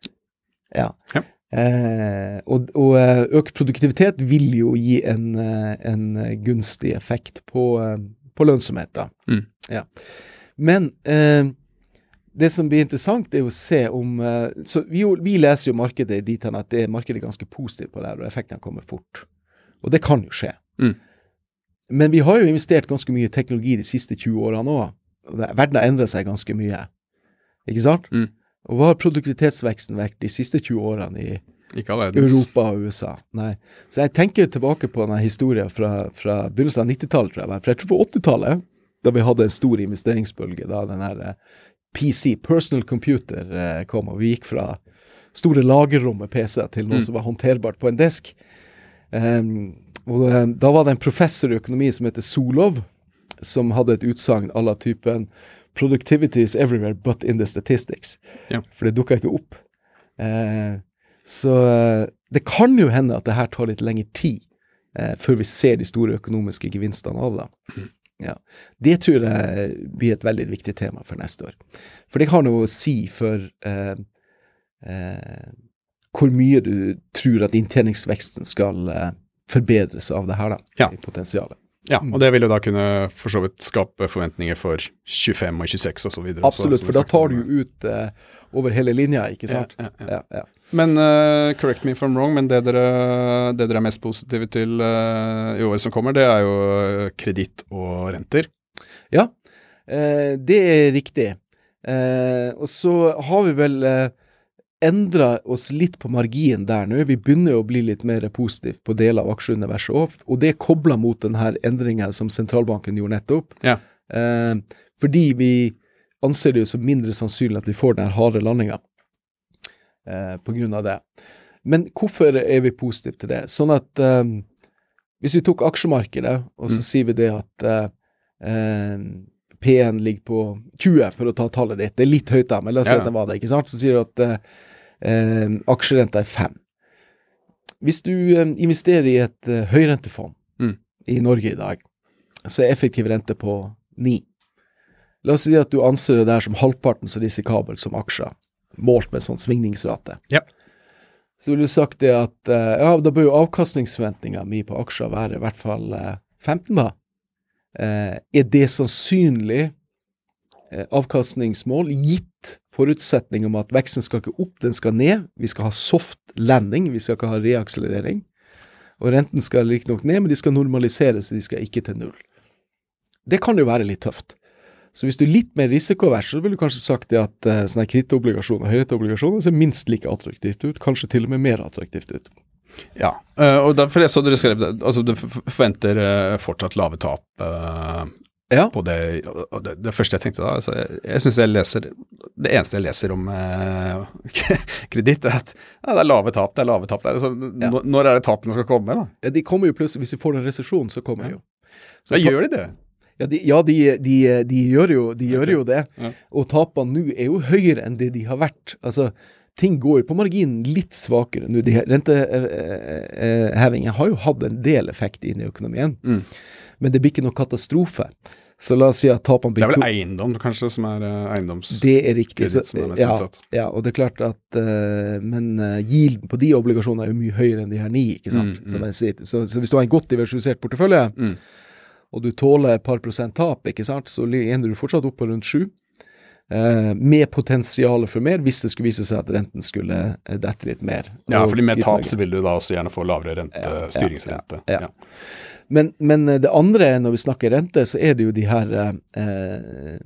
Speaker 5: Ja.
Speaker 6: Ja.
Speaker 5: Eh, og, og økt produktivitet vil jo gi en, en gunstig effekt på, på lønnsomheten.
Speaker 6: Mm.
Speaker 5: Ja. Men eh, det som blir interessant er å se om, eh, så vi, vi leser jo markedet dit hen at det markedet er ganske positivt på det her, og effekten kommer fort. Og det kan jo skje.
Speaker 6: Mm.
Speaker 5: Men vi har jo investert ganske mye teknologi de siste tjue årene også, og det, verden har endret seg ganske mye. Ikke sant?
Speaker 6: Mm.
Speaker 5: Og hva har produktivitetsveksten vært de siste tjue årene i Europa og U S A? Nei. Så jeg tenker tilbake på denne historien fra, fra begynnelsen av nittitallet, tror jeg. For jeg tror på åttitallet, da vi hadde en stor investeringsbølge, da den her P C, personal computer, kom, og vi gikk fra store lagerrom med P C til noe mm. som var håndterbart på en disk. Um, og um, da var det en professor i økonomi som heter Solov, som hadde et utsagn à la typen «Productivity is everywhere but in the statistics».
Speaker 6: Ja.
Speaker 5: For det dukket ikke opp. Uh, så uh, det kan jo hende at det her tar litt lengre tid uh, før vi ser de store økonomiske gevinstene av det. Mm. Ja. Det tror jeg blir et veldig viktig tema for neste år. For det har noe å si for uh, uh, hvor mye du tror at inntjeningsveksten skal uh, forbedres av det her da,
Speaker 6: ja.
Speaker 5: i potensialet.
Speaker 6: Ja, og det vil jo da kunne for så vidt skape forventninger for tjuefem og tjueseks og så videre.
Speaker 5: Absolutt, så, for da tar du ut uh, over hele linja, ikke sant?
Speaker 6: Ja, ja,
Speaker 5: ja. Ja, ja.
Speaker 6: Men, uh, correct me if I'm wrong, men det dere, det dere er mest positive til uh, i året som kommer, det er jo kreditt og renter.
Speaker 5: Ja, uh, det er riktig. Uh, og så har vi vel... Uh, endra oss litt på marginen der nå. Vi begynner å bli litt mer positivt på deler av aksjeuniverset også, og det kobler mot den her endringen som sentralbanken gjorde nettopp.
Speaker 6: Ja.
Speaker 5: Eh, fordi vi anser det jo som mindre sannsynlig at vi får den her harde landingen eh, på grunn av det. Men hvorfor er vi positive til det? Sånn at eh, hvis vi tok aksjemarkedet, og så mm. sier vi det at eh, P N ligger på tjue for å ta tallet ditt. Det er litt høyt da, men la oss si ja. at det var det, ikke sant? Så sier du at eh, eh, aksjerenta er fem. Hvis du eh, investerer i et eh, høyrentefond mm. i Norge i dag, så er effektiv rente på ni. La oss si at du anser det der som halvparten så risikabel som aksjer, målt med sånn svingningsrate.
Speaker 6: Ja.
Speaker 5: Så vil du sagt det at eh, ja, da bør jo avkastningsforventningen min på aksjer være i hvert fall eh, femten da. Eh, er det sannsynlig eh, avkastningsmål gitt forutsetning om at veksten skal ikke opp, den skal ned, vi skal ha soft landing, vi skal ikke ha reakselerering, og renten skal like nok ned, men de skal normaliseres, de skal ikke til null. Det kan jo være litt tøft. Så hvis du er litt mer risikovers, så vil du kanskje sagt det at eh, sånne kredittobligasjoner og høyrenteobligasjoner ser minst like attraktivt ut, kanskje til og med mer attraktivt ut.
Speaker 6: Ja, uh, og derfor jeg så dere skrev det, altså du forventer uh, fortsatt lave tap uh, ja. på det, og det, det første jeg tenkte da, altså jeg, jeg synes jeg leser, det eneste jeg leser om uh, kreditt er at ja, det er lave tap, det er lave tap, det er, så, ja. n- når er det tapene skal komme da?
Speaker 5: Ja, de kommer jo plutselig, hvis vi får en resesjon, så kommer ja. de jo. Så
Speaker 6: ja, gjør de det?
Speaker 5: Ja, de, ja, de, de, de, gjør, jo, de gjør jo det, ja. og tapene nå er jo høyere enn det de har vært, altså ting går jo på marginen litt svakere nå. Rentehevingen har jo hatt en del effekt inn i økonomien, mm. men det blir ikke noe katastrofe. Så la oss si at tapene blir...
Speaker 6: Det er vel eiendom kanskje som er uh, eiendoms...
Speaker 5: Det er riktig. Så,
Speaker 6: som er mest
Speaker 5: ja,
Speaker 6: utsatt.
Speaker 5: Ja, og det er klart at uh, men uh, yielden på de obligasjonene er jo mye høyere enn de her ni, ikke sant? Mm, mm. Som jeg sier. Så, så hvis du har en godt diversifisert portefølje, mm. og du tåler et par prosent tap, ikke sant? Så ender du fortsatt opp på rundt sju. Uh, med potensialet for mer, hvis det skulle vise seg at renten skulle uh, dette litt mer.
Speaker 6: Ja, fordi med tap så vil du da også gjerne få lavere rente, ja, styringsrente.
Speaker 5: Ja, ja.
Speaker 6: Ja.
Speaker 5: Men, men det andre, når vi snakker rente, så er det jo de her uh,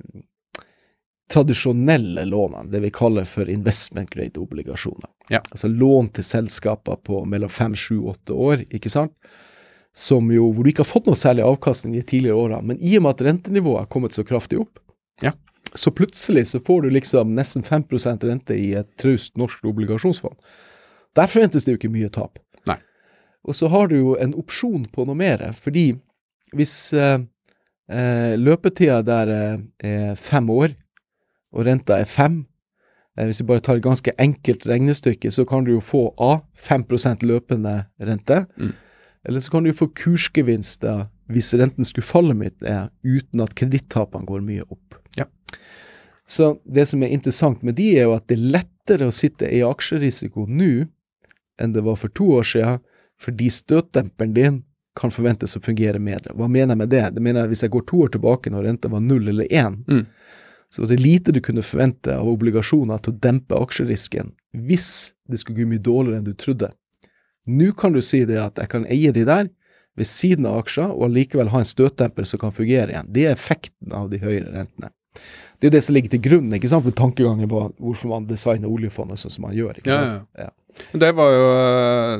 Speaker 5: tradisjonelle lånene, det vi kaller for investment grade obligasjoner.
Speaker 6: Ja.
Speaker 5: Altså lån til selskaper på mellom fem, sju, åtte år, ikke sant? Som jo, hvor du ikke har fått noe særlig avkastning i tidligere årene, men i og med at rentenivået har kommet så kraftig opp,
Speaker 6: ja.
Speaker 5: så plutselig så får du liksom nesten fem prosent rente i et traust norsk obligasjonsfond. Der forventes det jo ikke mye tap.
Speaker 6: Nei.
Speaker 5: Og så har du jo en opsjon på noe mer, fordi hvis eh, eh, løpetida der er fem år, og renta er fem, eh, hvis vi bare tar et ganske enkelt regnestykke, så kan du jo få A, fem prosent løpende rente, mm. eller så kan du jo få kursgevinster hvis renten skulle falle mye, eh, uten at kredittapene går mye opp.
Speaker 6: Ja.
Speaker 5: Så det som er interessant med de er jo at det er lettere å sitte i aksjerisiko nå enn det var for to år siden, fordi støtdemperen din kan forventes å fungere bedre. Hva mener jeg med det? Det mener jeg hvis jeg går to år tilbake når renta var null eller én, mm. så det er lite du kunne forvente av obligasjoner til å dempe aksjerisken hvis det skulle gå mye dårligere enn du trodde. Nå kan du si det at jeg kan eie de der ved siden av aksjer og likevel ha en støtdemper som kan fungere igjen. Det er effekten av de høyere rentene. Det er det som ligger til grunn, ikke sant, for tankegangen på hvorfor man designer oljefondet sånn som man gjør, ikke sant?
Speaker 6: Ja, ja. Ja. Det var jo,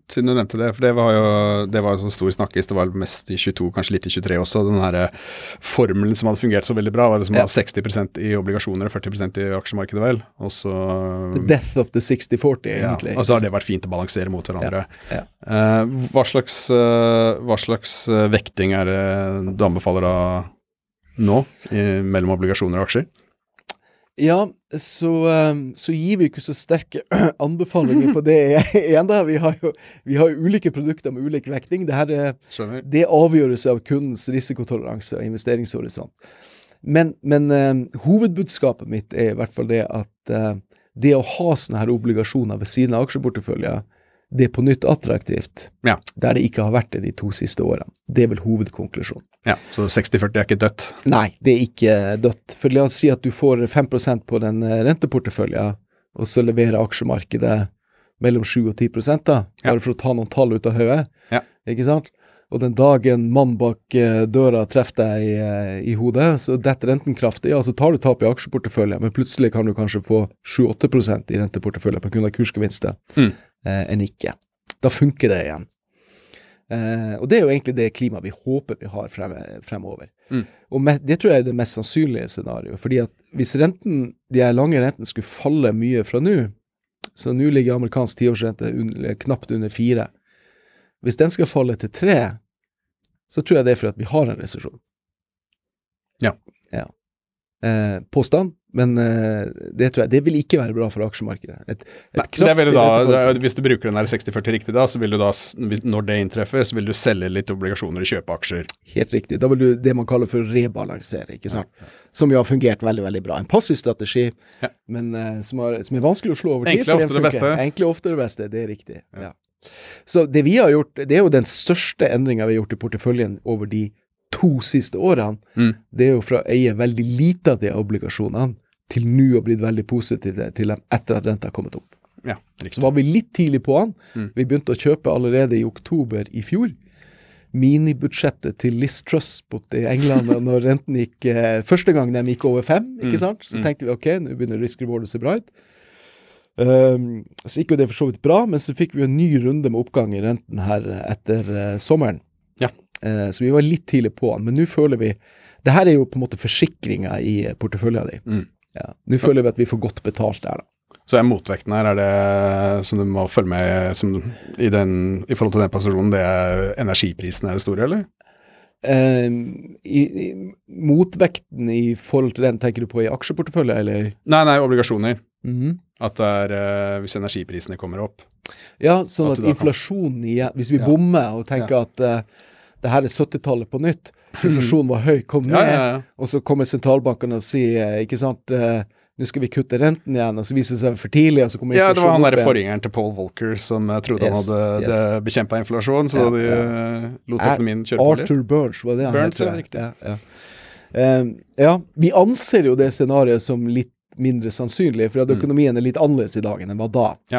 Speaker 6: siden du nevnte det, for det var jo det var jo så stor snakkis, det var mest i tjueto, kanskje litt i tjuetre også, den her formelen som hadde fungert så veldig bra, var det som ja. Hadde seksti prosent i obligasjoner og førti prosent i aksjemarkedet vel, og så...
Speaker 5: The death of the sixty forty, egentlig.
Speaker 6: Ja, og så har det vært fint å balansere mot hverandre.
Speaker 5: Ja. Ja.
Speaker 6: Uh, hva slags, uh, hva slags uh, vekting er det du anbefaler da nå, i, mellom obligasjoner og aksjer?
Speaker 5: Ja, så, så gir vi ikke så sterke anbefalinger på det igjen da. Vi har jo vi har jo ulike produkter med ulik vekting. Det her er, det avgjøres av kundens risikotoleranse og investeringshorisont. Men, men uh, hovedbudskapet mitt er i hvert fall det at uh, det å ha sånne her obligasjoner ved siden av aksjeporteføljer, det er på nytt attraktivt,
Speaker 6: ja.
Speaker 5: Der det ikke har vært det de to siste årene. Det er vel hovedkonklusjonen.
Speaker 6: Ja, så seksti førti er ikke dødt?
Speaker 5: Nei, det er ikke dødt. For la oss si at du får fem prosent på den renteporteføljen, og så leverer aksjemarkedet mellom sju og ti prosent da, bare ja. For å ta noen tall ut av høyet.
Speaker 6: Ja.
Speaker 5: Ikke sant? Og den dagen mann bak døra treffer deg i, i hodet, så detter renten kraftig, ja, så tar du tap i aksjeporteføljen, men plutselig kan du kanskje få sju til åtte prosent i renteporteføljen på grunn av kursgevinster.
Speaker 6: Mm.
Speaker 5: Eh, enn ikke. Da funker det igjen. Eh, og det er jo egentlig det klimaet vi håper vi har frem, fremover.
Speaker 6: Mm.
Speaker 5: Og med, det tror jeg er det mest sannsynlige scenarioet, fordi at hvis renten, de her lange renten skulle falle mye fra nå, så nå ligger amerikansk tiårsrente un, knapt under fire. Hvis den skal falle til tre, så tror jeg det er for at vi har en resesjon.
Speaker 6: Ja.
Speaker 5: Ja. Eh, påstand, men eh, det tror jeg, det vil ikke være bra for aksjemarkedet. Et, et
Speaker 6: Nei, det vil du da, hvis du bruker den der seksti førti riktig da, så vil du da, når det inntreffer, så vil du selge litt obligasjoner og kjøpe aksjer.
Speaker 5: Helt riktig. Da vil du det man kaller for rebalansere, ikke sant? Ja, ja. Som jo har fungert veldig, veldig bra. En passiv strategi, ja. men eh, som, har, som er vanskelig å slå over tid.
Speaker 6: Enkle ofte det beste.
Speaker 5: Enkle ofte det beste, det er riktig. Ja. Ja. Så det vi har gjort, det er jo den største endringen vi har gjort i porteføljen over de to siste årene,
Speaker 6: mm.
Speaker 5: det er jo fra å eie veldig lite av de obligasjonene til nå å blitt veldig positive til dem etter at renta har kommet opp.
Speaker 6: Ja, riktig.
Speaker 5: Så var vi litt tidlig på han.
Speaker 6: Mm.
Speaker 5: Vi begynte å kjøpe allerede i oktober i fjor. Minibudsjettet til Liz Truss i England når renten gikk, eh, første gang de gikk over fem, ikke sant? Så
Speaker 6: mm.
Speaker 5: tenkte vi, ok, nå begynner risk-reward å se bra ut. Um, så gikk jo det for så vidt bra, men så fikk vi en ny runde med oppgang i renten her etter uh, sommeren.
Speaker 6: Ja.
Speaker 5: Uh, så vi var litt tidlig på han, men nå føler vi, det her er jo på en måte forsikringen i porteføljen din.
Speaker 6: Mm.
Speaker 5: Ja. Nå føler vi at vi får godt betalt der da.
Speaker 6: Så er motvekten her, er det som du må følge med som, i, den, i forhold til den posisjonen, det er energiprisen er det store, eller?
Speaker 5: Uh, i, i, motvekten i forhold til den tenker du på i aksjeportefølje, eller?
Speaker 6: Nei, nei, obligasjoner.
Speaker 5: Mhm.
Speaker 6: At det er, uh, hvis energiprisene kommer opp.
Speaker 5: Ja, sånn at,
Speaker 6: at
Speaker 5: inflasjonen igjen, hvis vi
Speaker 6: ja.
Speaker 5: bommer og tenker ja. at uh, det her er syttitallet på nytt, inflasjonen var høy, kom ned,
Speaker 6: ja, ja, ja.
Speaker 5: og så kommer sentralbanken og sier, ikke sant, uh, nå skal vi kutte renten igjen, og så viser det seg for tidlig, og så kommer
Speaker 6: ja,
Speaker 5: inflasjonen.
Speaker 6: Ja, det var han der
Speaker 5: igjen.
Speaker 6: forgjengeren til Paul Volcker som uh, trodde
Speaker 5: yes,
Speaker 6: han hadde
Speaker 5: yes.
Speaker 6: bekjempet inflasjon, så ja, de uh,
Speaker 5: ja.
Speaker 6: lot økonomien kjøre på litt.
Speaker 5: Arthur Burns, var det han
Speaker 6: Burns,
Speaker 5: heter?
Speaker 6: ja, riktig.
Speaker 5: Ja, ja. Um, ja, vi anser jo det scenariet som litt mindre sannsynlig, for at økonomien er litt annerledes i dagen enn hva da.
Speaker 6: Ja.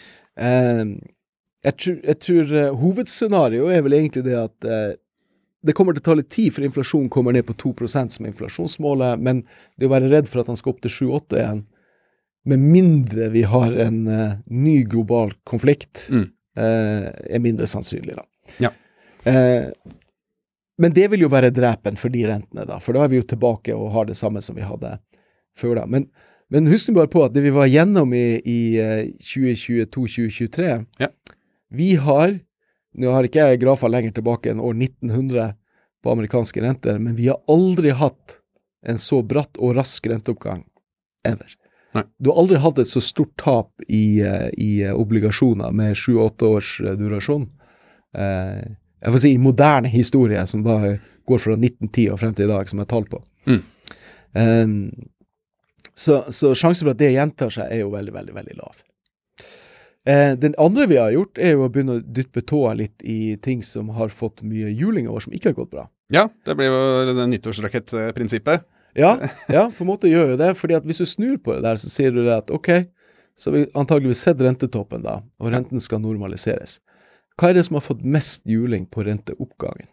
Speaker 5: Um, jeg tror, jeg tror uh, hovedscenarioet er vel egentlig det at uh, det kommer til å ta litt tid for inflasjonen kommer ned på to prosent som inflasjonsmålet, men det å være redd for at han skal opp til sju til åtte igjen, med mindre vi har en uh, ny global konflikt,
Speaker 6: mm.
Speaker 5: uh, er mindre sannsynlig da.
Speaker 6: Ja.
Speaker 5: Uh, men det vil jo være drepen for de rentene da, for da er vi jo tilbake og har det samme som vi hadde før da. Men, men husk bare på at det vi var gjennom i, i tjue tjueto til tjue tjuetre,
Speaker 6: ja.
Speaker 5: vi har, nå har ikke jeg grafa lenger tilbake enn år nitten hundre på amerikanske renter, men vi har aldri hatt en så bratt og rask renteoppgang, ever.
Speaker 6: Nei.
Speaker 5: Du har aldri hatt et så stort tap i, i obligasjoner med sju til åtte års durasjon. Eh, jeg får si i moderne historie, som da går fra nitten ti og frem til i dag, som jeg tall på.
Speaker 6: Mm.
Speaker 5: Um, Så, så sjansen for at det gjentar seg er jo veldig, veldig, veldig lav. Eh, den andre vi har gjort er jo å begynne å dytte tåa litt i ting som har fått mye juling i år, som ikke har gått bra.
Speaker 6: Ja, det blir jo det nyttårsrakettprinsippet.
Speaker 5: Ja, ja, på en måte gjør jo det, fordi at hvis du snur på det der, så sier du det at ok, så har vi antageligvis sett rentetoppen da, og renten skal normaliseres. Hva er det som har fått mest juling på renteoppgangen?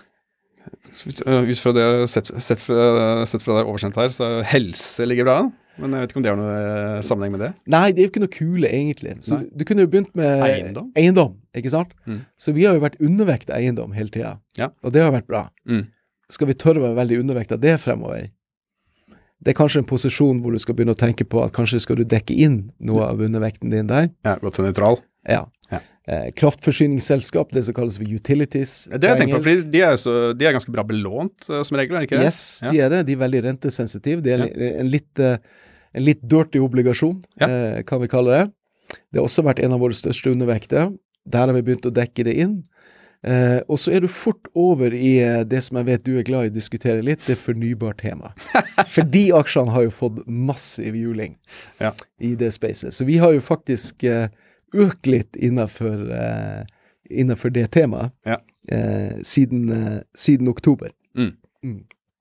Speaker 6: Ut fra det jeg har sett, sett, fra, sett fra det oversendt her, så helse ligger bra. men jeg vet ikke om det har noe eh, sammenheng med det.
Speaker 5: Nei, det er jo ikke noe kule egentlig. Så
Speaker 6: Nei.
Speaker 5: du kunne jo begynt med
Speaker 6: Eiendom.
Speaker 5: eiendom, ikke sant?
Speaker 6: Mm.
Speaker 5: Så vi har jo vært undervekt av eiendom hele tiden,
Speaker 6: Ja.
Speaker 5: og det har vært bra.
Speaker 6: Mm.
Speaker 5: Skal vi tørre å være veldig undervekt av det fremover? Det er kanskje en posisjon hvor du skal begynne å tenke på at kanskje skal du dekke inn noe av undervekten din der.
Speaker 6: Ja, godt til nøytral.
Speaker 5: Ja.
Speaker 6: Ja.
Speaker 5: Eh, kraftforsyningsselskap, det som kalles for utilities.
Speaker 6: Det har jeg tenkt på, fordi de er, så, de er ganske bra belånt uh, som regel, er det ikke det?
Speaker 5: Yes, de er det. De er veldig rentesensitive. Det er ja. en, litt, uh, en litt dirty obligasjon, ja. uh, kan vi kalle det. Det har også vært en av våre største undervekter. Der har vi begynt å dekke det inn. Uh, og så er du fort over i uh, det som jeg vet du er glad i å diskutere litt, det fornybart tema. For de aksjene har jo fått massiv juling
Speaker 6: ja.
Speaker 5: i det spacet. Så vi har jo faktisk uh, økt litt innenfor, uh, innenfor det temaet
Speaker 6: ja. uh,
Speaker 5: siden, uh, siden oktober.
Speaker 6: Mm.
Speaker 5: Mm.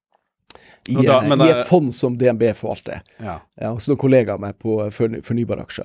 Speaker 5: I,
Speaker 6: da,
Speaker 5: uh,
Speaker 6: da,
Speaker 5: I et fond som D N B forvalter.
Speaker 6: Ja.
Speaker 5: Ja, hos noen kollegaer med på forny fornybare aksjer.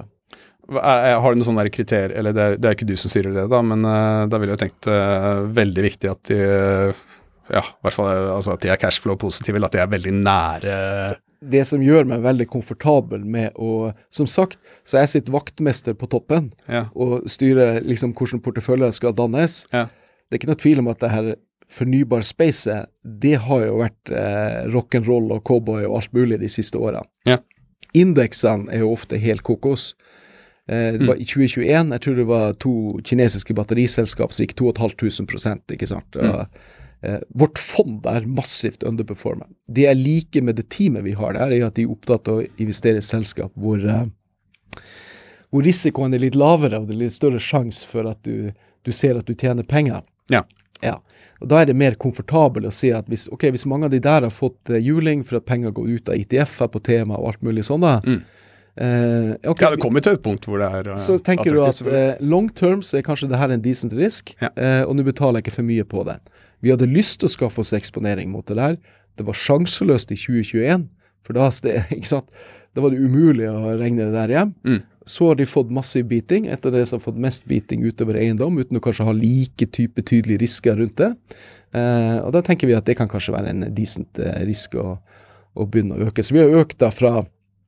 Speaker 6: Har du noen sånne kriterier, eller det er, det er ikke du som sier det da, men uh, da vil jeg jo tenkt uh, veldig viktig at de, uh, ja, i hvert fall altså at de er cashflow positive, eller at de er veldig nære.
Speaker 5: Så det som gjør meg veldig komfortabel med å, som sagt, så jeg sitter vaktmester på toppen,
Speaker 6: ja.
Speaker 5: og styrer liksom hvordan porteføljer skal dannes.
Speaker 6: Ja.
Speaker 5: Det er ikke noe tvil om at det her fornybar spacet, det har jo vært eh, rock'n'roll og cowboy og alt mulig de siste årene.
Speaker 6: Ja.
Speaker 5: Indeksene er jo ofte helt kokos. Eh, det var i tjue tjueen, jeg tror det var to kinesiske batteriselskap som gikk to og et halvt tusen prosent, ikke sant? Og, mm. eh, vårt fond er massivt underperformet. Det jeg liker med det teamet vi har der, er at de er opptatt av å investere i selskap hvor, eh, hvor risikoen er litt lavere, og det er litt større sjanse for at du, du ser at du tjener penger.
Speaker 6: Ja.
Speaker 5: Ja, og da er det mer komfortabel å si at hvis, okay, hvis mange av de der har fått uh, juling for at penger går ut av E T F-er på tema og alt mulig sånn da,
Speaker 6: mm.
Speaker 5: Uh, okay,
Speaker 6: ja, det kommer til et punkt hvor det er uh,
Speaker 5: så tenker du at uh, long term så er kanskje det her en decent risk,
Speaker 6: ja.
Speaker 5: uh, og nå betaler jeg ikke for mye på det. Vi hadde lyst til å skaffe oss eksponering mot det der. Det var sjanseløst i tjue tjueen, for da, ikke sant? Da var det umulig å regne det der hjem.
Speaker 6: Mm.
Speaker 5: Så har de fått massiv beating, etter det som har fått mest beating utover eiendom, uten å kanskje ha like type tydelige risker rundt det. Uh, og da tenker vi at det kan kanskje være en decent uh, risk å, å begynne å øke. Så vi har økt da fra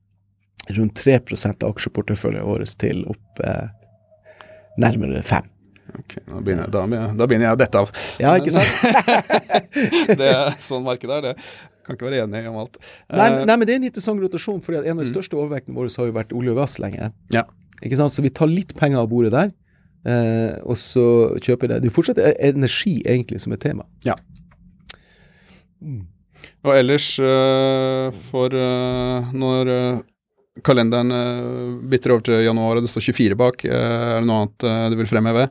Speaker 5: rundt tre prosent av aksjeporteføljen vår til opp eh, nærmere fem.
Speaker 6: Ok, da begynner, da, begynner, da begynner jeg å dette av.
Speaker 5: Ja, ikke sant?
Speaker 6: Det er sånn markedet er, det kan ikke være enig om alt.
Speaker 5: Nei, uh, nei, men det er en interessant rotasjon, fordi en av de største mm. overvektene våre har jo vært olje og gass lenge.
Speaker 6: Ja.
Speaker 5: Ikke sant? Så vi tar litt penger av bordet der, eh, og så kjøper det. Det er fortsatt energi egentlig som er tema.
Speaker 6: Ja.
Speaker 5: Mm.
Speaker 6: Og ellers uh, for uh, når... Uh, kalenderen uh, bytter over til januar, og det står tjuefire bak. Uh, er det noe annet uh, du vil fremheve?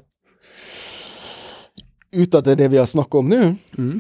Speaker 5: Ut av det, det vi har snakket om nå?
Speaker 6: Mm.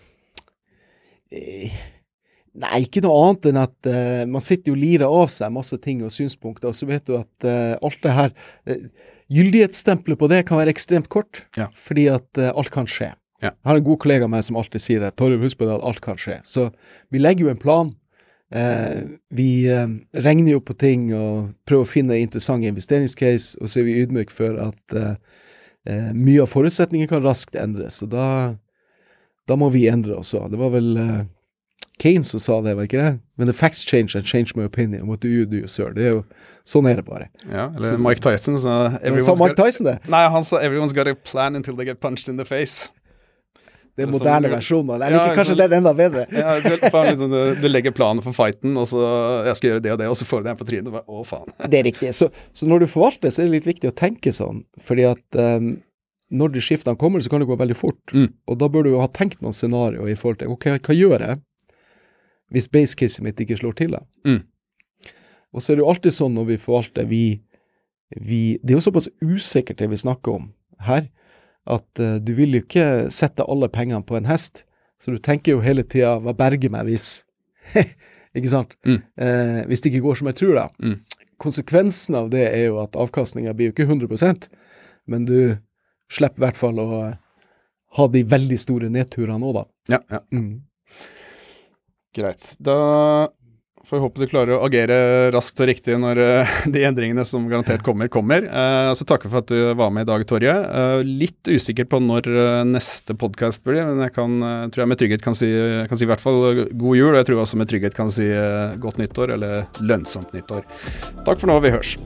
Speaker 5: Eh, nei, ikke noe annet enn at uh, man sitter jo og lirer av seg masse ting og synspunkter, og så vet du at uh, alt det her, uh, gyldighetsstempelet på det kan være ekstremt kort,
Speaker 6: ja.
Speaker 5: fordi at uh, alt kan skje.
Speaker 6: Ja.
Speaker 5: Jeg har en god kollega med meg som alltid sier det, Torre, husk på det at alt kan skje. Så vi legger jo en plan. Eh, vi eh, regner jo på ting og prøver å finne interessante investeringscase, og så er vi ydmyk for at eh, eh, mye av forutsetninger kan raskt endres, og da, da må vi endre oss. Det var vel eh, Keynes som sa det, var ikke det? When the facts change, I change my opinion. What do you do, sir? Det er jo, sånn er det bare.
Speaker 6: Ja, eller
Speaker 5: så,
Speaker 6: Mike Tyson sa...
Speaker 5: Sa Mike Tyson det?
Speaker 6: Nei, han sa everyone's got a plan until they get punched in the face.
Speaker 5: Det er moderne versjoner. Jeg
Speaker 6: ja,
Speaker 5: liker kanskje så, den enda bedre.
Speaker 6: Ja, du, liksom, du, du legger planen for fighten, og så jeg skal gjøre det og det, og så får du den på trynet. Og bare, å, faen.
Speaker 5: Det er riktig. Så, så når du forvalter, så er det litt viktig å tenke sånn, fordi at um, når de skiftene kommer, så kan det gå veldig fort.
Speaker 6: Mm.
Speaker 5: Og da bør du jo ha tenkt noen scenarier i forhold til, ok, hva gjør jeg hvis basecase mitt ikke slår til?
Speaker 6: Mm.
Speaker 5: Og så er det jo alltid sånn når vi forvalter, vi, vi, det er jo såpass usikkert det vi snakker om her, at uh, du vil jo ikke sette alle pengene på en hest, så du tenker jo hele tiden, hva berger meg hvis, ikke sant?
Speaker 6: Mm.
Speaker 5: Uh, hvis det ikke går som jeg tror da.
Speaker 6: Mm.
Speaker 5: Konsekvensen av det er jo at avkastningen blir jo ikke hundre prosent, men du slipper i hvert fall å ha de veldig store nedturene nå da.
Speaker 6: Ja, ja.
Speaker 5: Mm.
Speaker 6: Greit. Da Får jeg håpe du klarer å agere raskt og riktig når uh, de endringene som garantert kommer, kommer. Uh, så takker for at du var med i dag, Torje. Uh, litt usikker på når uh, neste podcast blir, men jeg kan, uh, tror jeg med trygghet kan si, kan si i hvert fall god jul, og jeg tror også med trygghet kan si uh, godt nyttår, eller lønnsomt nyttår. Takk for nå, vi hørs.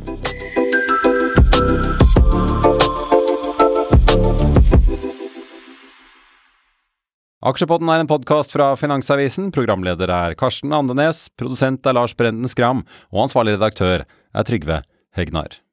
Speaker 7: Aksjepodden er en podcast fra Finansavisen. Programleder er Karsten Andenes, produsent er Lars Brenden Skram, og ansvarlig redaktør er Trygve Hegnar.